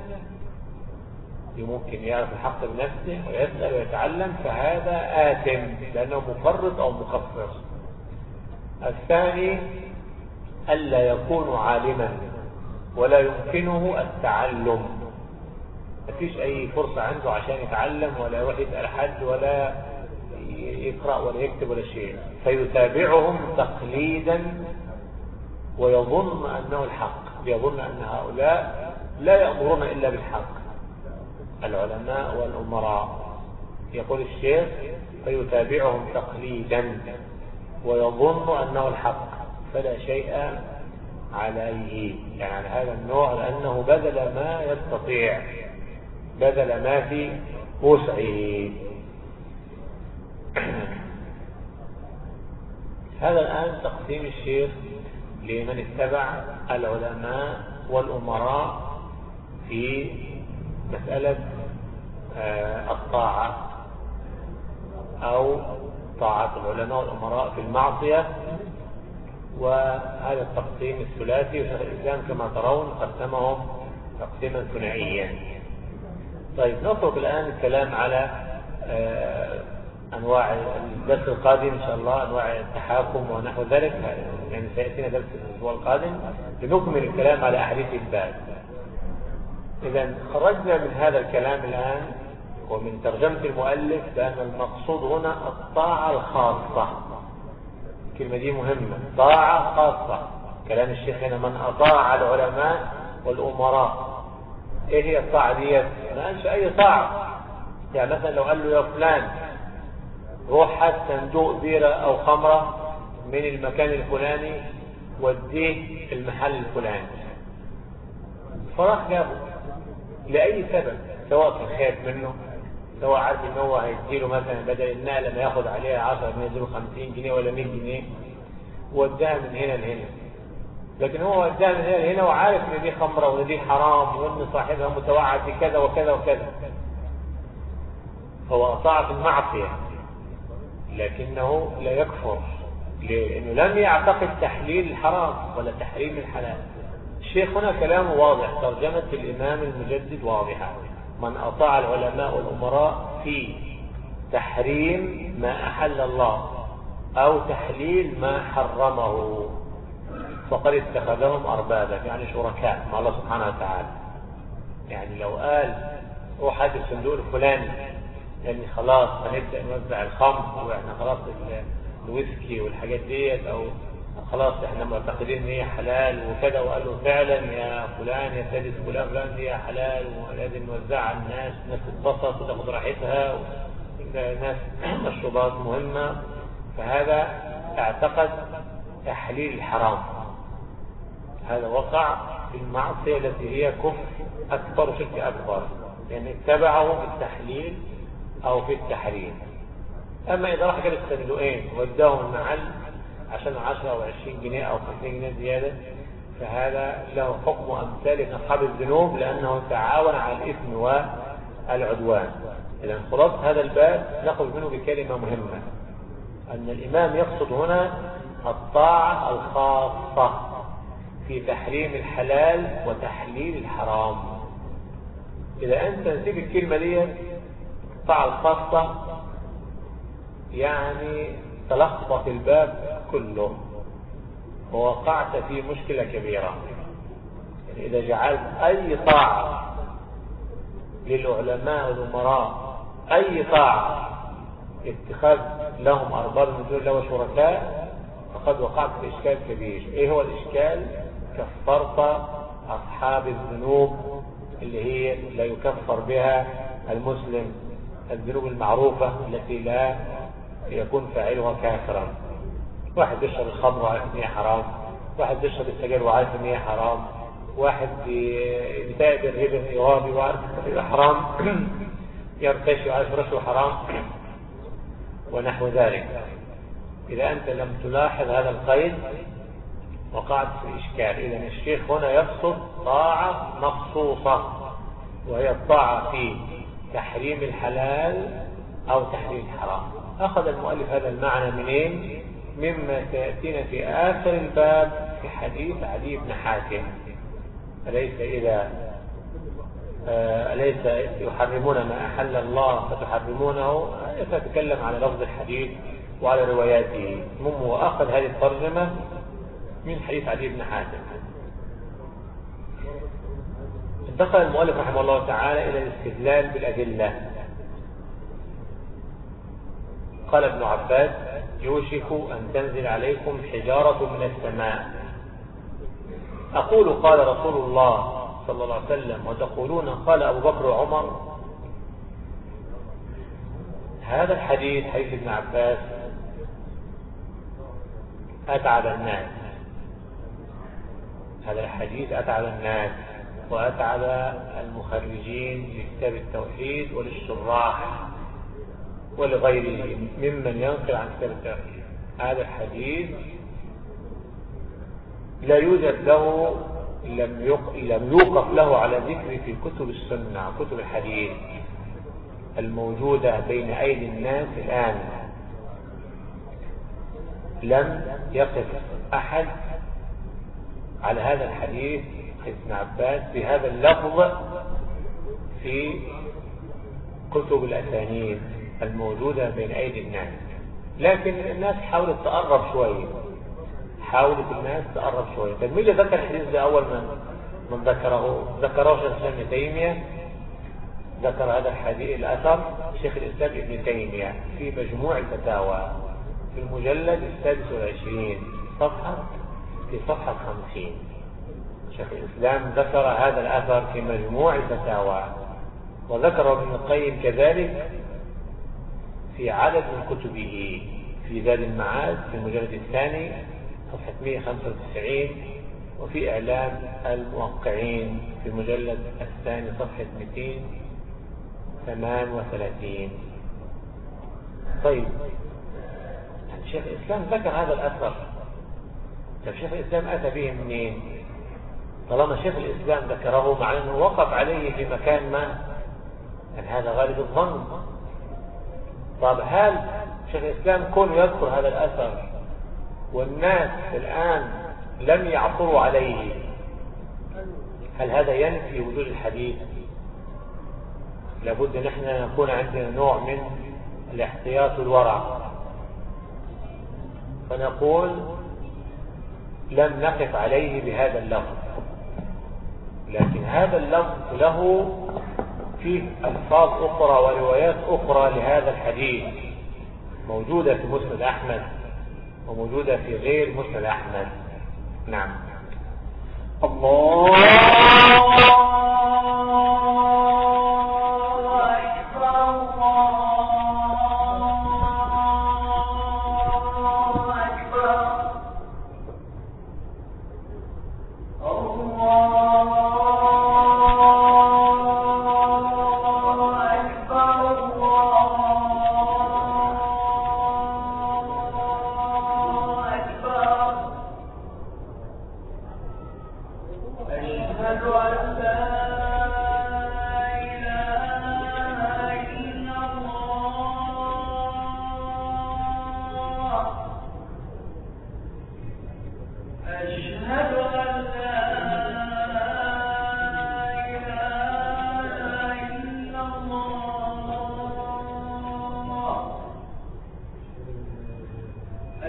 يمكن يعرف الحق بنفسه ويسأل ويتعلم، فهذا آثم لأنه مفرط أو مقصر. الثاني ألا يكون عالما ولا يمكنه التعلم، مفيش أي فرصة عنده عشان يتعلم ولا يروح يسأل حد ولا يقرأ ولا يكتب ولا شيء، فيتابعهم تقليدا ويظن أنه الحق، يظن أن هؤلاء لا يأمرون إلا بالحق، العلماء والأمراء. يقول الشيخ فيتابعهم تقليدا ويظن أنه الحق، فلا شيء عليه، يعني على هذا النوع، لأنه بذل ما يستطيع، بذل ما في وسعه. هذا الآن تقسيم الشيخ لمن اتبع العلماء والأمراء في مسألة الطاعة أو طاعة العلماء والأمراء في المعصية. وهذا التقسيم الثلاثي، وشيخ الإسلام كما ترون قسمهم تقسيما ثنائيا. طيب نترك الآن الكلام على أنواع الدرس القادم إن شاء الله، أنواع التحاكم ونحو ذلك، يعني سيأتينا درس الأسبوع القادم لنكمل الكلام على أحاديث الباب. إذا خرجنا من هذا الكلام الآن ومن ترجمة المؤلف بأن المقصود هنا الطاعة الخاصة. الكلمة دي مهمة، طاعة خاصة. كلام الشيخ هنا من أطاع العلماء والأمراء. إيه هي الطاعة دي؟ ما قالش أي طاعة. يعني مثلا لو قال له يا فلان روح هات صندوق بيرة أو خمرة من المكان الفلاني وديه المحل الفلاني، فراح جابه لأي سبب، سواء كان خايف منه، سواء عارف ان هو هيديله مثلا بدل النقلة ما ياخد عليها 10 جنيه يديله 50 جنيه ولا 100 جنيه، وداها من هنا لهنا. لكن هو وداها من هنا لهنا وعارف ان دي خمرة وان دي حرام وان صاحبها متوعد بكذا وكذا وكذا، هو أطاع في المعصية لكنه لا يكفر، لأنه لم يعتقد تحليل الحرام ولا تحريم الحلال. الشيخ هنا كلامه واضح، ترجمة الإمام المجدد واضحة، من أطاع العلماء والأمراء في تحريم ما أحل الله أو تحليل ما حرمه فقد اتخذهم أربابا، يعني شركاء مع الله سبحانه وتعالى. يعني لو قال روح هات الصندوق الفلاني يعني خلاص هنبدأ نوزع الخمر واحنا خلاص الويسكي والحاجات ديت، او خلاص احنا معتقدين ان هي حلال وكذا، وقال له فعلا يا فلان يا سيد فلان دي حلال ولازم نوزعها على الناس، الناس تتبسط وتاخد راحتها، الناس مشروبات مهمة، فهذا اعتقد تحليل الحرام، هذا وقع بالمعصية التي هي كفر أكبر وشرك أكبر، يعني اتبعه في التحليل أو في التحريم. أما إذا راح جاب الصندوقين واداهم المحل عشان 10 أو 20 جنيه أو 50 جنيه زيادة، فهذا له حكم أمثال من أصحاب الذنوب، لأنه تعاون على الإثم والعدوان. إذا خلاص هذا الباب نخرج منه بكلمة مهمة، أن الإمام يقصد هنا الطاعة الخاصة في تحريم الحلال وتحليل الحرام. إذا أنت نسيب الكلمة دي الطاعة الخاصة يعني تلخبط الباب كله ووقعت في مشكلة كبيرة. يعني إذا جعلت أي طاعة للعلماء والأمراء، أي طاعة اتخاذ لهم أرباب من دون الله وشركاء، فقد وقعت في إشكال كبير. إيه هو الإشكال؟ كفرت أصحاب الذنوب اللي هي لا يكفر بها المسلم، الذنوب المعروفة التي لا يكون فاعلها كافرا. واحد يشرب الخمر وعارف ان هي حرام، واحد يشرب السجاير وعارف ان هي حرام، واحد بتاجر الربا يرابي وعارف ان هي حرام، يرتشي وعارف رشوه حرام ونحو ذلك. إذا أنت لم تلاحظ هذا القيد وقعت في إشكال. إذا الشيخ هنا يقصد طاعة مخصوصة، وهي الطاعة في تحريم الحلال أو تحريم الحرام. أخذ المؤلف هذا المعنى منين؟ مما سيأتينا في آخر الباب في حديث عدي بن حاتم: أليس يحرمون ما أحل الله فتحرمونه؟ يتكلم على لفظ الحديث وعلى رواياته. المهم وأخذ هذه الترجمة من حديث عدي بن حاتم. انتقل المؤلف رحمه الله تعالى إلى الاستدلال بالأدلة. قال ابن عباس: يوشك أن تنزل عليكم حجارة من السماء. أقول قال رسول الله صلى الله عليه وسلم وتقولون قال أبو بكر وعمر. هذا الحديث حديث ابن عباس أتعب الناس. هذا الحديث أتعب الناس وأتعب المخرجين لكتاب التوحيد وللشراح ولغيره ممن ينقل عن كتاب التوحيد. هذا الحديث لا يوجد له، لم يوقف له على ذكر في كتب السنة، كتب الحديث الموجودة بين أيدي الناس الآن. لم يقف أحد على هذا الحديث ابن عباس بهذا اللفظ في كتب الأسانيد الموجودة بين أيدي الناس. لكن الناس حاولت تقرب شوية، طيب مين اللي ذكر الحديث ده أول من ذكره شيخ الإسلام ابن تيمية؟ ذكر هذا الحديث الأثر شيخ الإسلام ابن تيمية في مجموع الفتاوى في المجلد 26 في صفحة 50. شيخ الإسلام ذكر هذا الأثر في مجموع الفتاوى، وذكر ابن القيم كذلك في عدد من كتبه في زاد المعاد في المجلد الثاني صفحة 195، وفي إعلام الموقعين في المجلد الثاني صفحة 238. طيب شيخ الإسلام ذكر هذا الأثر، طيب شيخ الإسلام أتى به منين؟ طالما شيخ الإسلام ذكره مع أنه وقف عليه في مكان ما، يعني هذا غالب الظن. طب هل شيخ الإسلام كون يذكر هذا الأثر والناس الآن لم يعثروا عليه، هل هذا ينفي وجود الحديث؟ لابد ان احنا نكون عندنا نوع من الاحتياط والورع، فنقول لم نقف عليه بهذا اللفظ، لكن هذا اللفظ له فيه ألفاظ أخرى وروايات أخرى لهذا الحديث موجودة في مسند أحمد وموجودة في غير مسند أحمد. نعم. الله أكبر. الله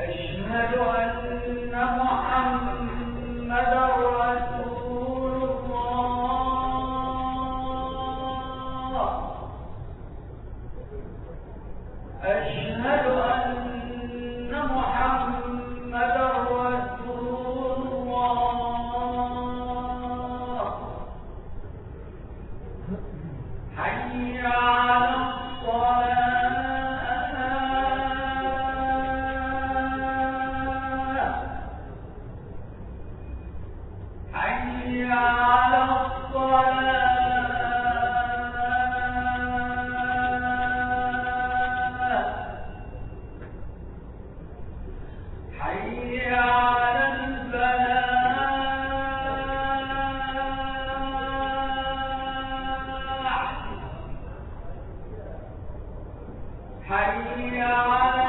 أشهد أن محمدا رسول الله أشهد أن محمدا رسول الله حي على الصلاة حي على الصلاة حي على الفلاح حي على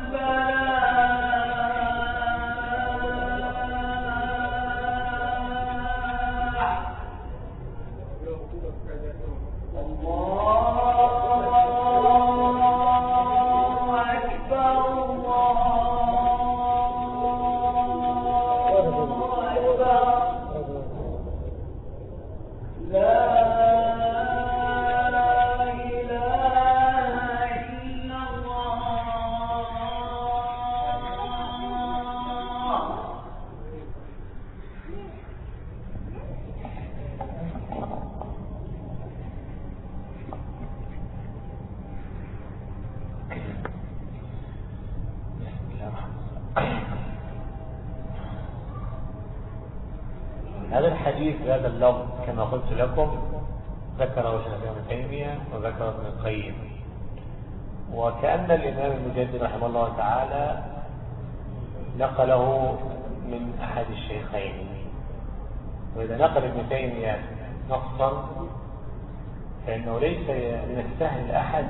الفلاح الله أكبر الله أكبر لا إله إلا الله هذا الحديث بهذا اللفظ كما قلت لكم ذكره شيخ ابن تيمية وذكر ابن القيم، وكأن الإمام المجدد رحمه الله تعالى نقله من أحد الشيخين. وإذا نقل ابن تيمية نصا فإنه ليس من السهل لأحد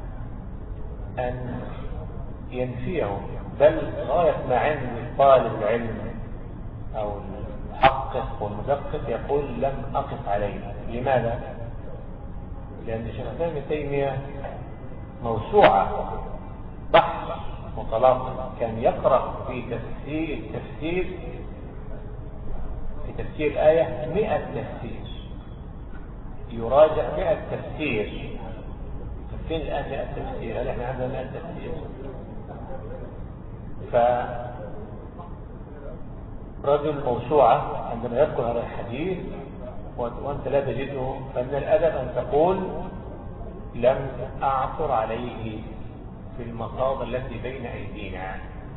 أن ينفيه، بل غاية ما عند طالب العلم أو المحقق والمدقق يقول لم أقف عليه. لماذا؟ لأن شيخ ابن تيمية موسوعة بحث متلاطم، كان يقرأ في تفسير الآية 100 تفسير، يراجع 100 تفسير. فين الآن 100 تفسير؟ هل احنا عندنا 100 تفسير؟ فرجل موسوعة عندما يذكر هذا الحديث وأنت لا تجده، فمن الأدب أن تقول لم أعثر عليه في المصادر التي بين أيدينا.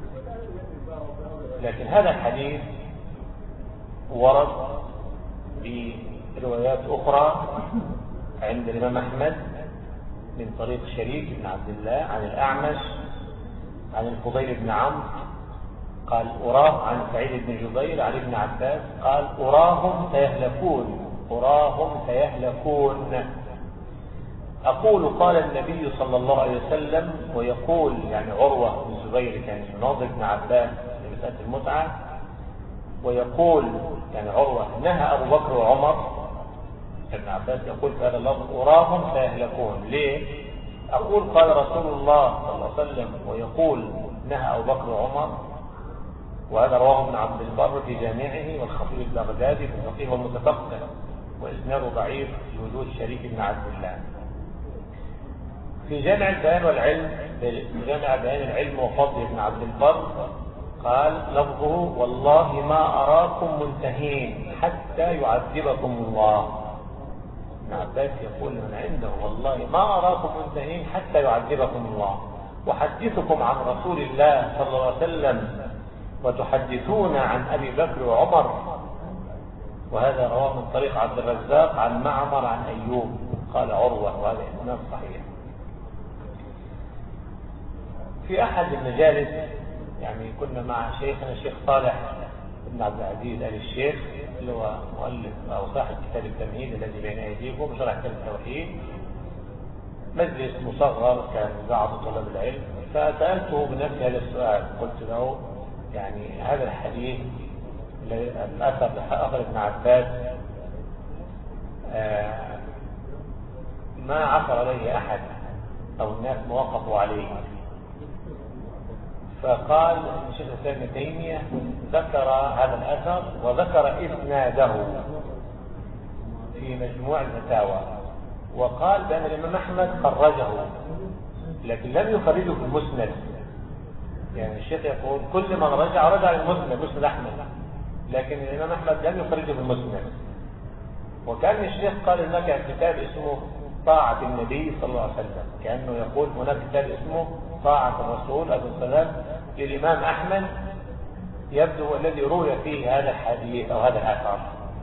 لكن هذا الحديث ورد بروايات أخرى عند الإمام أحمد من طريق شريك بن عبد الله عن الأعمش عن الفضيل بن عمرو قال أراه عن سعيد بن جبير عن ابن عباس قال أراهم سيهلكون أقول قال النبي صلى الله عليه وسلم، ويقول يعني عروة بن الزبير كان يناظر ابن عباس في مسألة المتعة، ويقول يعني عروة نهى أبو بكر وعمر، ابن عباس يقول في هذا اللفظ أراهم سيهلكون. ليه؟ أقول قال رسول الله صلى الله عليه وسلم، ويقول نهى أبو بكر وعمر. وهذا رواه ابن عبد البر في جامعه والخطيب البغدادي في الفقيه والمتفقه، وإسناده ضعيف لوجود شريك بن عبد الله. في جامع البيان والعلم، جامع بيان العلم وفضل ابن عبد البر قال لفظه والله ما أراكم منتهين حتى يعذبكم الله. ابن عباس يقول من عنده والله ما أراكم منتهين حتى يعذبكم الله، وحدثكم عن رسول الله صلى الله عليه وسلم وتحدثون عن أبي بكر وعمر. وهذا رواه من طريق عبد الرزاق عن معمر عن أيوب قال عروة، وهذا إسناد صحيح. في أحد المجالس يعني كنا مع شيخنا الشيخ صالح بن عبد العزيز آل الشيخ اللي هو مؤلف أو صاحب كتاب التمهيد الذي بين أيديكم شرح كتاب التوحيد، مجلس مصغر كان بعض طلاب العلم، فسألته بنفس هذا السؤال، قلت له يعني هذا الحديث الأثر أخر ابن عباس ما عثر عليه أحد أو الناس ما وقفوا عليه، فقال الشيخ الإسلام ابن تيمية ذكر هذا الأثر وذكر إسناده في مجموع الفتاوى، وقال بأن الإمام أحمد خرجه لكن لم يخرجه في المسند. يعني الشيخ يقول كل من رجع للمسند، مسند أحمد، لكن الإمام أحمد لم يخرجه في المسند. وكان الشيخ قال هناك كتاب اسمه طاعة النبي صلى الله عليه وسلم، كأنه يقول هناك كتاب اسمه طاعة الرسول عليه السلام للإمام أحمد، يبدو الذي روي فيه هذا الحديث أو هذا الأثر.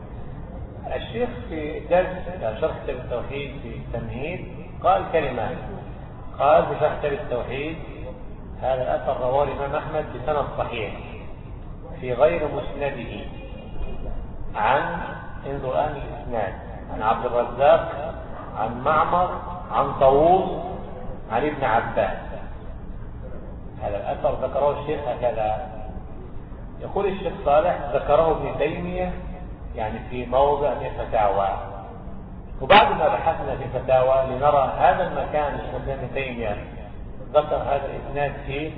الشيخ في درس شرح كتاب التوحيد في التمهيد قال كلمة، قال في شرح كتاب التوحيد هذا الأثر رواه الإمام أحمد بسند صحيح في غير مسنده عن انظر الآن الإسناد عن عبد الرزاق عن معمر عن طاووس عن ابن عباس. هذا الأثر ذكره الشيخ هكذا. يقول الشيخ صالح ذكره ابن تيمية يعني في موضع من فتاوى، وبعد ما بحثنا في فتاوى لنرى هذا المكان الشيخ ابن تيمية ذكر هذا الإسناد فيه،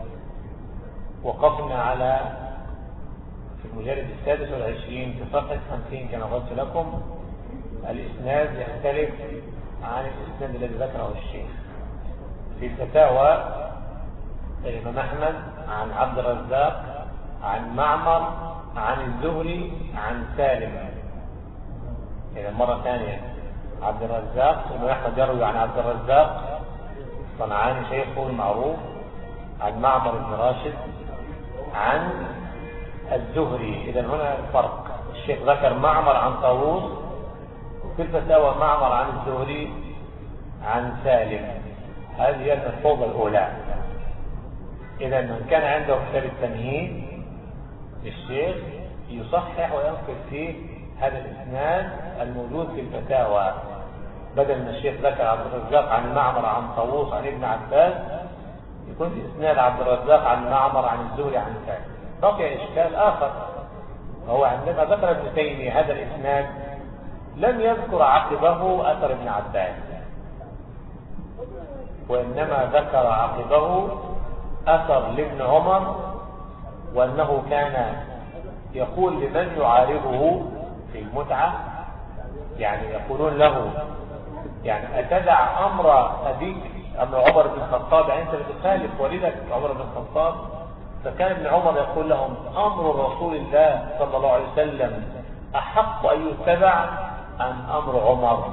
وقفنا على في المجلد 26 في صفحة 50 كما قلت لكم الإسناد يختلف عن الإسناد الذي ذكره الشيخ. في الفتاوى الإمام أحمد عن عبد الرزاق عن معمر عن الزهري عن سالم. إذا مرة ثانية عبد الرزاق الإمام أحمد يروي عن عبد الرزاق صنعاني شيخه المعروف عن معمر بن راشد عن الزهري. إذا هنا الفرق، الشيخ ذكر معمر عن طاووس، وفي الفتاوى معمر عن الزهري عن سالم. هذه هي الملحوظة الأولى. إذا من كان عنده كتاب التمهيد للشيخ يصحح وينقل فيه هذا الإسناد الموجود في الفتاوى، بدل ما الشيخ ذكر عبد الرزاق عن معمر عن طاووس عن ابن عباس يكون في إسناد عبد الرزاق عن معمر عن الزهري عن سالم. بقي إشكال آخر، هو عندما ذكر ابن تيمية هذا الإسناد لم يذكر عقبه أثر ابن عباس، وإنما ذكر عقبه أثر لابن عمر، وأنه كان يقول لمن يعارضه في المتعة، يعني يقولون له يعني أتدع أمر أبيك أمر عمر بن الخطاب، يعني أنت بتخالف والدك عمر بن الخطاب. فكان ابن عمر يقول لهم أمر رسول الله صلى الله عليه وسلم أحق أن يتبع عن أمر عمر.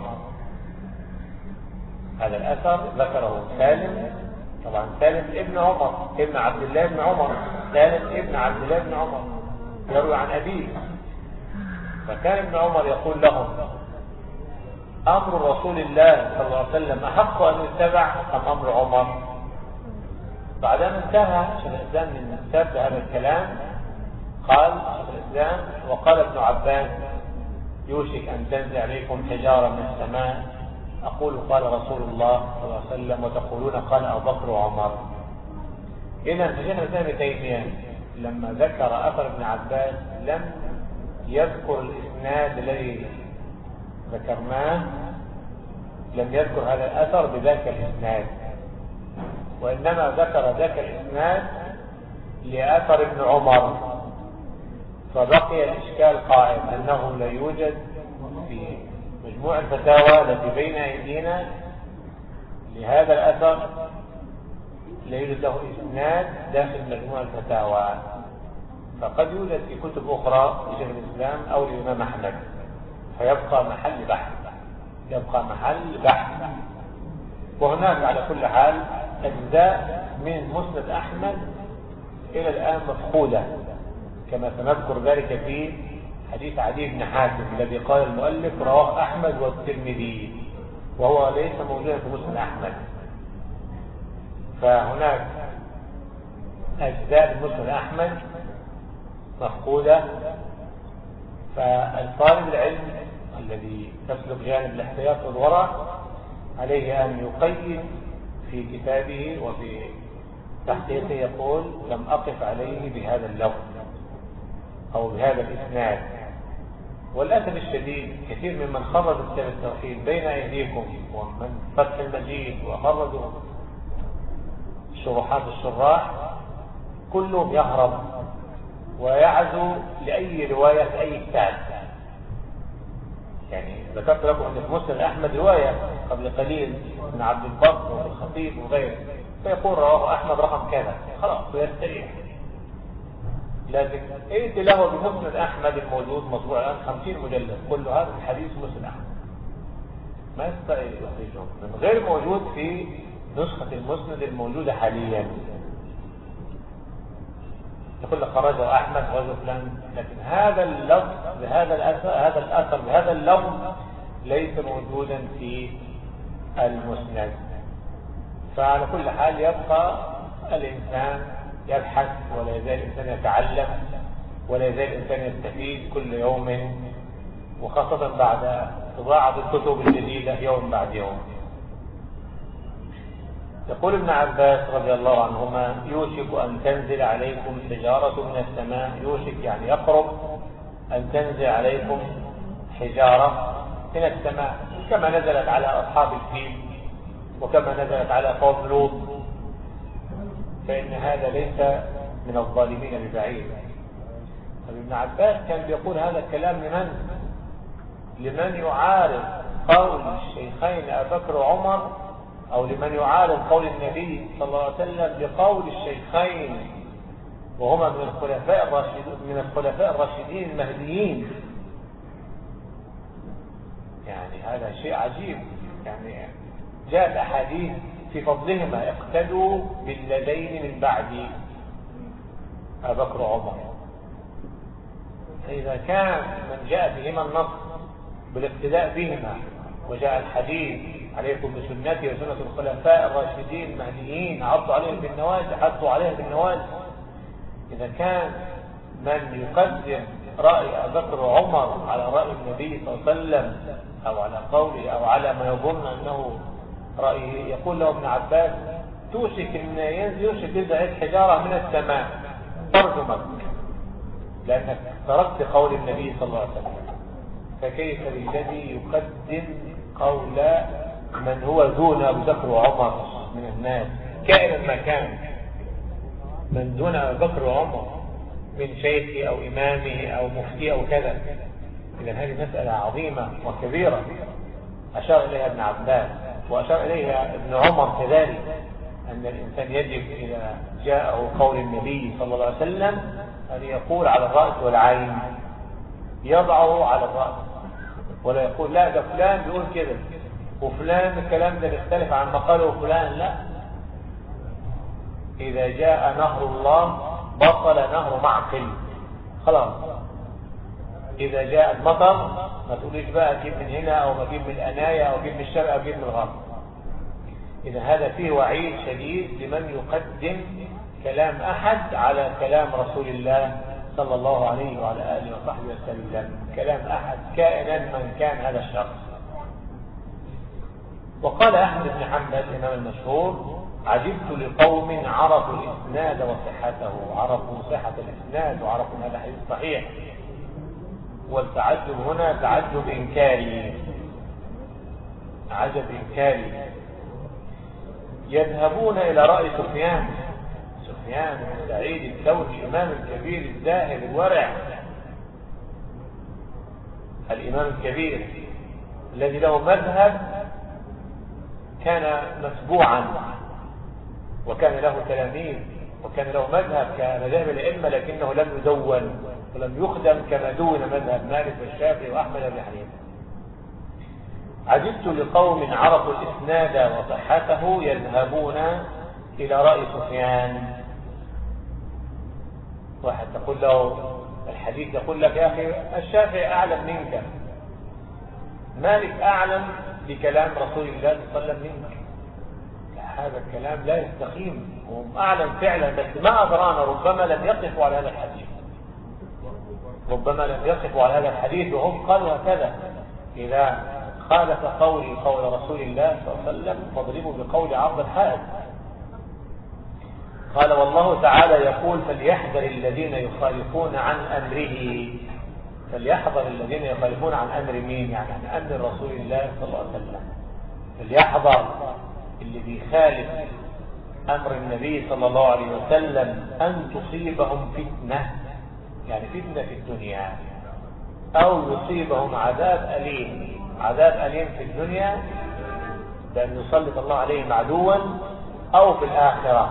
هذا الأثر ذكره سالم، طبعا سالم ابن عمر ابن عبد الله بن عمر، سالم ابن عبد الله بن عمر يروي عن أبيه. فكان ابن عمر يقول لهم أمر رسول الله صلى الله عليه وسلم أحق أن يتبع أم أمر عمر. بعدما انتهى شيخ الإسلام من سرد هذا الكلام قال شيخ الإسلام وقال ابن عباس يوشك أن تنزل عليكم حجارة من السماء أقول قال رسول الله صلى الله عليه وسلم وتقولون قال أبو بكر وعمر. إذا شيخ الإسلام ابن تيمية لما ذكر أثر ابن عباس لم يذكر الإسناد الذي ذكرناه، لم يذكر هذا الأثر بذاك الإسناد، وإنما ذكر ذاك الإسناد لأثر ابن عمر. فبقي الإشكال قائم أنه لا يوجد في مجموع الفتاوى التي بين أيدينا لهذا الأثر، لا يوجد له إسناد داخل مجموع الفتاوى، فقد يوجد في كتب أخرى لشيخ الإسلام أو للإمام أحمد، فيبقى محل بحث، يبقى محل بحث. وهناك على كل حال أجزاء من مسند أحمد إلى الآن مفقودة، كما سنذكر ذلك في حديث عدي بن حاتم الذي قال المؤلف رواه أحمد والترمذي، وهو ليس موجودا في مسند أحمد. فهناك أجزاء من مسند أحمد مفقودة، فالطالب العلم الذي يسلك جانب الاحتياط والورع عليه أن يقيد في كتابه وفي تحقيقه يقول لم أقف عليه بهذا اللفظ أو بهذا الإسناد. والأسف الشديد كثير ممن خرج كتاب التوحيد بين أيديكم ومن فتح المجيد وخرجوا شروحات الشراح كلهم يهرب ويعزو لأي رواية في أي كتاب. يعني ذكرت لكم أن في مسند أحمد رواية قبل قليل من عبد البر والخطيب وغيره، فيقول رواه أحمد رقم كذا، خلاص ويستريح. لكن ائت له بمسند أحمد الموجود مطبوع الآن 50 مجلد، كل هذا الحديث مسند أحمد ما يستطيع يخرجه من غير موجود في نسخة المسند الموجودة حاليا. يقول لك خرجه أحمد خرجه فلان، لكن هذا اللفظ بهذا الأثر بهذا اللفظ ليس موجودا في المسند. فعلى كل حال يبقى الإنسان يبحث، ولا يزال الإنسان يتعلم، ولا يزال الإنسان يستفيد كل يوم، وخاصة بعد طباعة الكتب الجديدة يوم بعد يوم. يقول ابن عباس رضي الله عنهما: يوشك أن تنزل عليكم حجارة من السماء. يوشك يعني يقرب أن تنزل عليكم حجارة من السماء، كما نزلت على أصحاب الفيل وكما نزلت على قوم لوط، فإن هذا ليس من الظالمين ببعيد. ابن عباس كان بيقول هذا الكلام لمن يعارض قول الشيخين أبي بكر وعمر، أو لمن يعارض قول النبي صلى الله عليه وسلم بقول الشيخين وهما من الخلفاء الراشدين المهديين. يعني هذا شيء عجيب. يعني جاءت أحاديث في فضلهما: اقتدوا بالذين من بعد أبي بكر وعمر. فإذا كان من جاء بهما النص بالاقتداء بهما، وجاء الحديث: عليكم بسنتي وسنة الخلفاء الراشدين المهديين حطوا عليهم بالنواجذ. إذا كان من يقدم رأي أبي بكر وعمر على رأي النبي صلى الله عليه وسلم، أو على قوله، أو على ما يظن أنه رأيه، يقول له ابن عباس: توشك أن يوشك ينزل حجارة من السماء، ترجمك، لأنك تركت قول النبي صلى الله عليه وسلم. فكيف بالذي يقدم قول من هو دون أبي بكر وعمر من الناس، كائنا ما كان، من دون أبي بكر وعمر من شيخه أو إمامه أو مفتي أو كذا؟ إذن هذه مسألة عظيمة وكبيرة أشار إليها ابن عباس، وأشار إليها ابن عمر كذلك، أن الإنسان يجب إذا جاءه قول النبي صلى الله عليه وسلم أن يقول على الرأس والعين، يضعه على الرأس، ولا يقول لا ده فلان بيقول كده وفلان الكلام ده يختلف عن ما قاله فلان. لا، إذا جاء نهر الله بطل نهر معقل، خلاص. إذا جاء المطر ما تقوليش بقى أجيب من هنا أو أجيب من الأناية أو أجيب من الشرق أو أجيب من الغرب. إذا هذا فيه وعيد شديد لمن يقدم كلام أحد على كلام رسول الله صلى الله عليه وعلى آله وصحبه وسلم، كلام أحد كائنا من كان هذا الشخص. وقال أحمد بن حنبل الإمام المشهور: عجبت لقوم عرفوا الإسناد وصحته، عرفوا صحة الإسناد وعرفوا هذا حديث صحيح. والتعجب هنا تعجب إنكاري، عجب إنكاري. يذهبون إلى رأي سفيان بن سعيد الثوري، الإمام الكبير الزاهد الورع، الإمام الكبير الذي له مذهب كان متبوعا، وكان له تلاميذ، وكان له مذهب كمذاهب الأئمة، لكنه لم يدون ولم يخدم كما دون مذهب مالك والشافعي وأحمد بن حنبل. عجبت لقوم عرفوا الإسناد وصحته يذهبون إلى رأي سفيان. واحد تقول له الحديث، يقول لك: يا أخي الشافعي أعلم منك، مالك أعلم بكلام رسول الله صلى الله عليه وسلم منك. هذا الكلام لا يستقيم، هم أعلم فعلا، بس ما أدرانا، ربما لم يقفوا على هذا الحديث، وهم قالوا هكذا: إذا خالف قولي قول رسول الله صلى الله عليه وسلم فاضربوا بقول عرض الحائط. قال: والله تعالى يقول: فليحذر الذين يخالفون عن أمره. فليحذر الذين يخالفون عن أمر مين؟ يعني عن أمر رسول الله صلى الله عليه وسلم. فليحذر اللي بيخالف أمر النبي صلى الله عليه وسلم أن تصيبهم فتنة، يعني فتنة في الدنيا، أو يصيبهم عذاب أليم. عذاب أليم في الدنيا بأن يسلط الله عليهم عدوا، أو في الآخرة.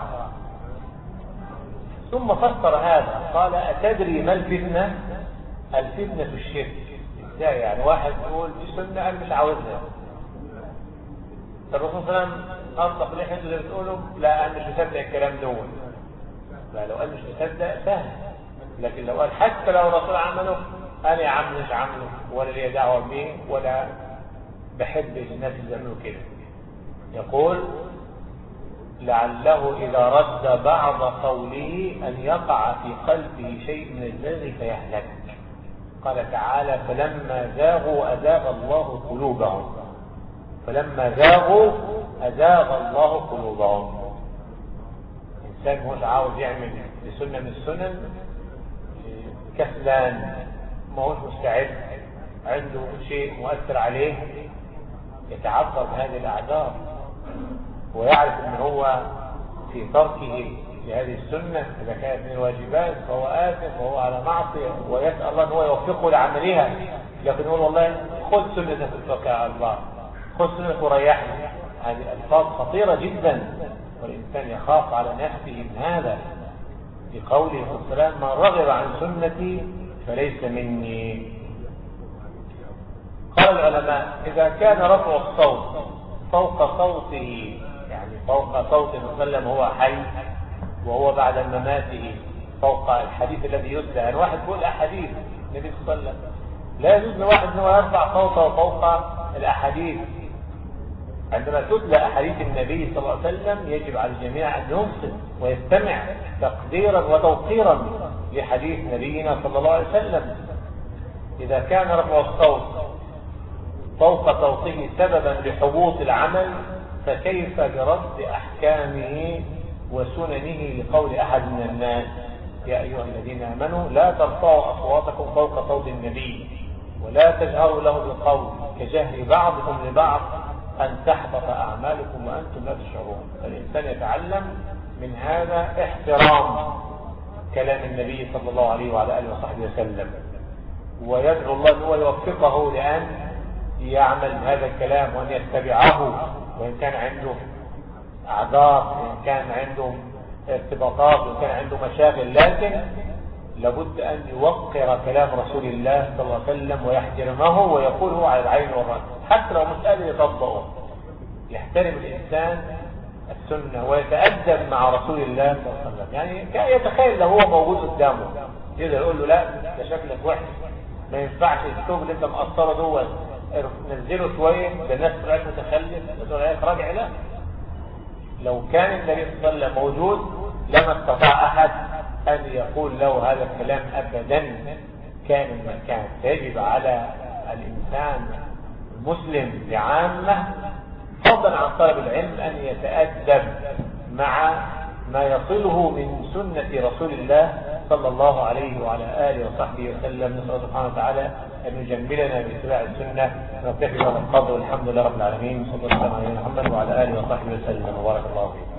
ثم فسر هذا قال: أتدري ما الفتنة؟ الفتنة الشرك. ازاي يعني واحد يقول السنة أنا مش عاوزها، الرسول صلى الله عليه وسلم أطلق لحيته اللي بتقوله لا أنا مش مصدق الكلام دون. لا، لو قال مش مصدق سهل، لكن لو قال حتى لو الرسول عمله أنا يا عم مش عامله ولا لي دعوة بيه ولا بحب الناس اللي يعملوا كده. يقول: لعله إذا رد بعض قوله أن يقع في قلبه شيء من الزيغ فيهلك. قال تعالى: فلما زاغوا أزاغ الله قلوبهم. فلما زاغوا أزاغ الله قلوبهم. إنسان مش عاوز يعمل سنة من السنن، كسلان، ما هوش مستعد، عنده شيء مؤثر عليه، يتعبر بهذه الأعذار ويعرف أن هو في تركه لهذه السنة إذا كانت من الواجبات فهو آثم وهو على معصية، ويسأل الله أن هو يوفقه لعملها. لكن يقول والله خذ سنة تتركها على الله، خذ سنة تريحني. هذه ألفاظ خطيرة جدا، والإنسان يخاف على نفسه من هذا. في قوله صلى الله عليه وسلم: من رغب عن سنتي فليس مني. قال العلماء: إذا كان رفع الصوت فوق صوته، يعني فوق صوت النبي صلى الله عليه وسلم وهو حي، وهو بعد مماته فوق الحديث الذي يتلى. يعني واحد يقول أحاديث النبي صلى الله عليه وسلم، لا يجوز لواحد أنه يرفع صوته فوق الأحاديث. عندما تتلى أحاديث النبي صلى الله عليه وسلم يجب على الجميع أن ينصت ويستمع تقديرا وتوقيرا لحديث نبينا صلى الله عليه وسلم. إذا كان رفع الصوت فوق صوته سببا لحبوط العمل، فكيف برد أحكامه وسننه لقول أحد من الناس: يا أيها الذين آمنوا لا ترفعوا أصواتكم فوق صوت النبي ولا تجهروا له بالقول كجهر بعضكم لبعض أن تحبط أعمالكم وأنتم لا تشعرون. فالإنسان يتعلم من هذا احترام كلام النبي صلى الله عليه وعلى آله وصحبه وسلم، ويدعو الله أن هو يوفقه لأن يعمل هذا الكلام وأن يتبعه، وإن كان عنده أعذار، وإن كان عنده ارتباطات، وإن كان عنده مشاغل، لكن لابد أن يوقر كلام رسول الله صلى الله عليه وسلم ويحترمه ويقوله على العين والرأس، حتى لو مش قادر يطبقه. يحترم الإنسان السنة ويتأدب مع رسول الله صلى الله عليه وسلم. يعني كان يتخيل لو هو موجود قدامه يقدر يقول له: لا ده شكلك وحش، ما ينفعش الثوب اللي انت مقصره دوت، نزله شويه، ده الناس طلعت متخلف، تقول عليك راجع. لا، لو كان النبي صلى الله عليه وسلم موجود لما استطاع احد ان يقول له هذا الكلام ابدا، كان من كان. فيجب على الانسان المسلم بعامه فضلا عن طلب العلم ان يتأدب مع ما يصله من سنة رسول الله صلى الله عليه وعلى آله وصحبه وسلم. نسأل الله سبحانه وتعالى أن يجملنا باتباع السنة. نكتفي بهذا القدر والحمد لله رب العالمين. صلى الله عليه وسلم على محمد وعلى آله وصحبه وسلم، وبارك الله فيكم.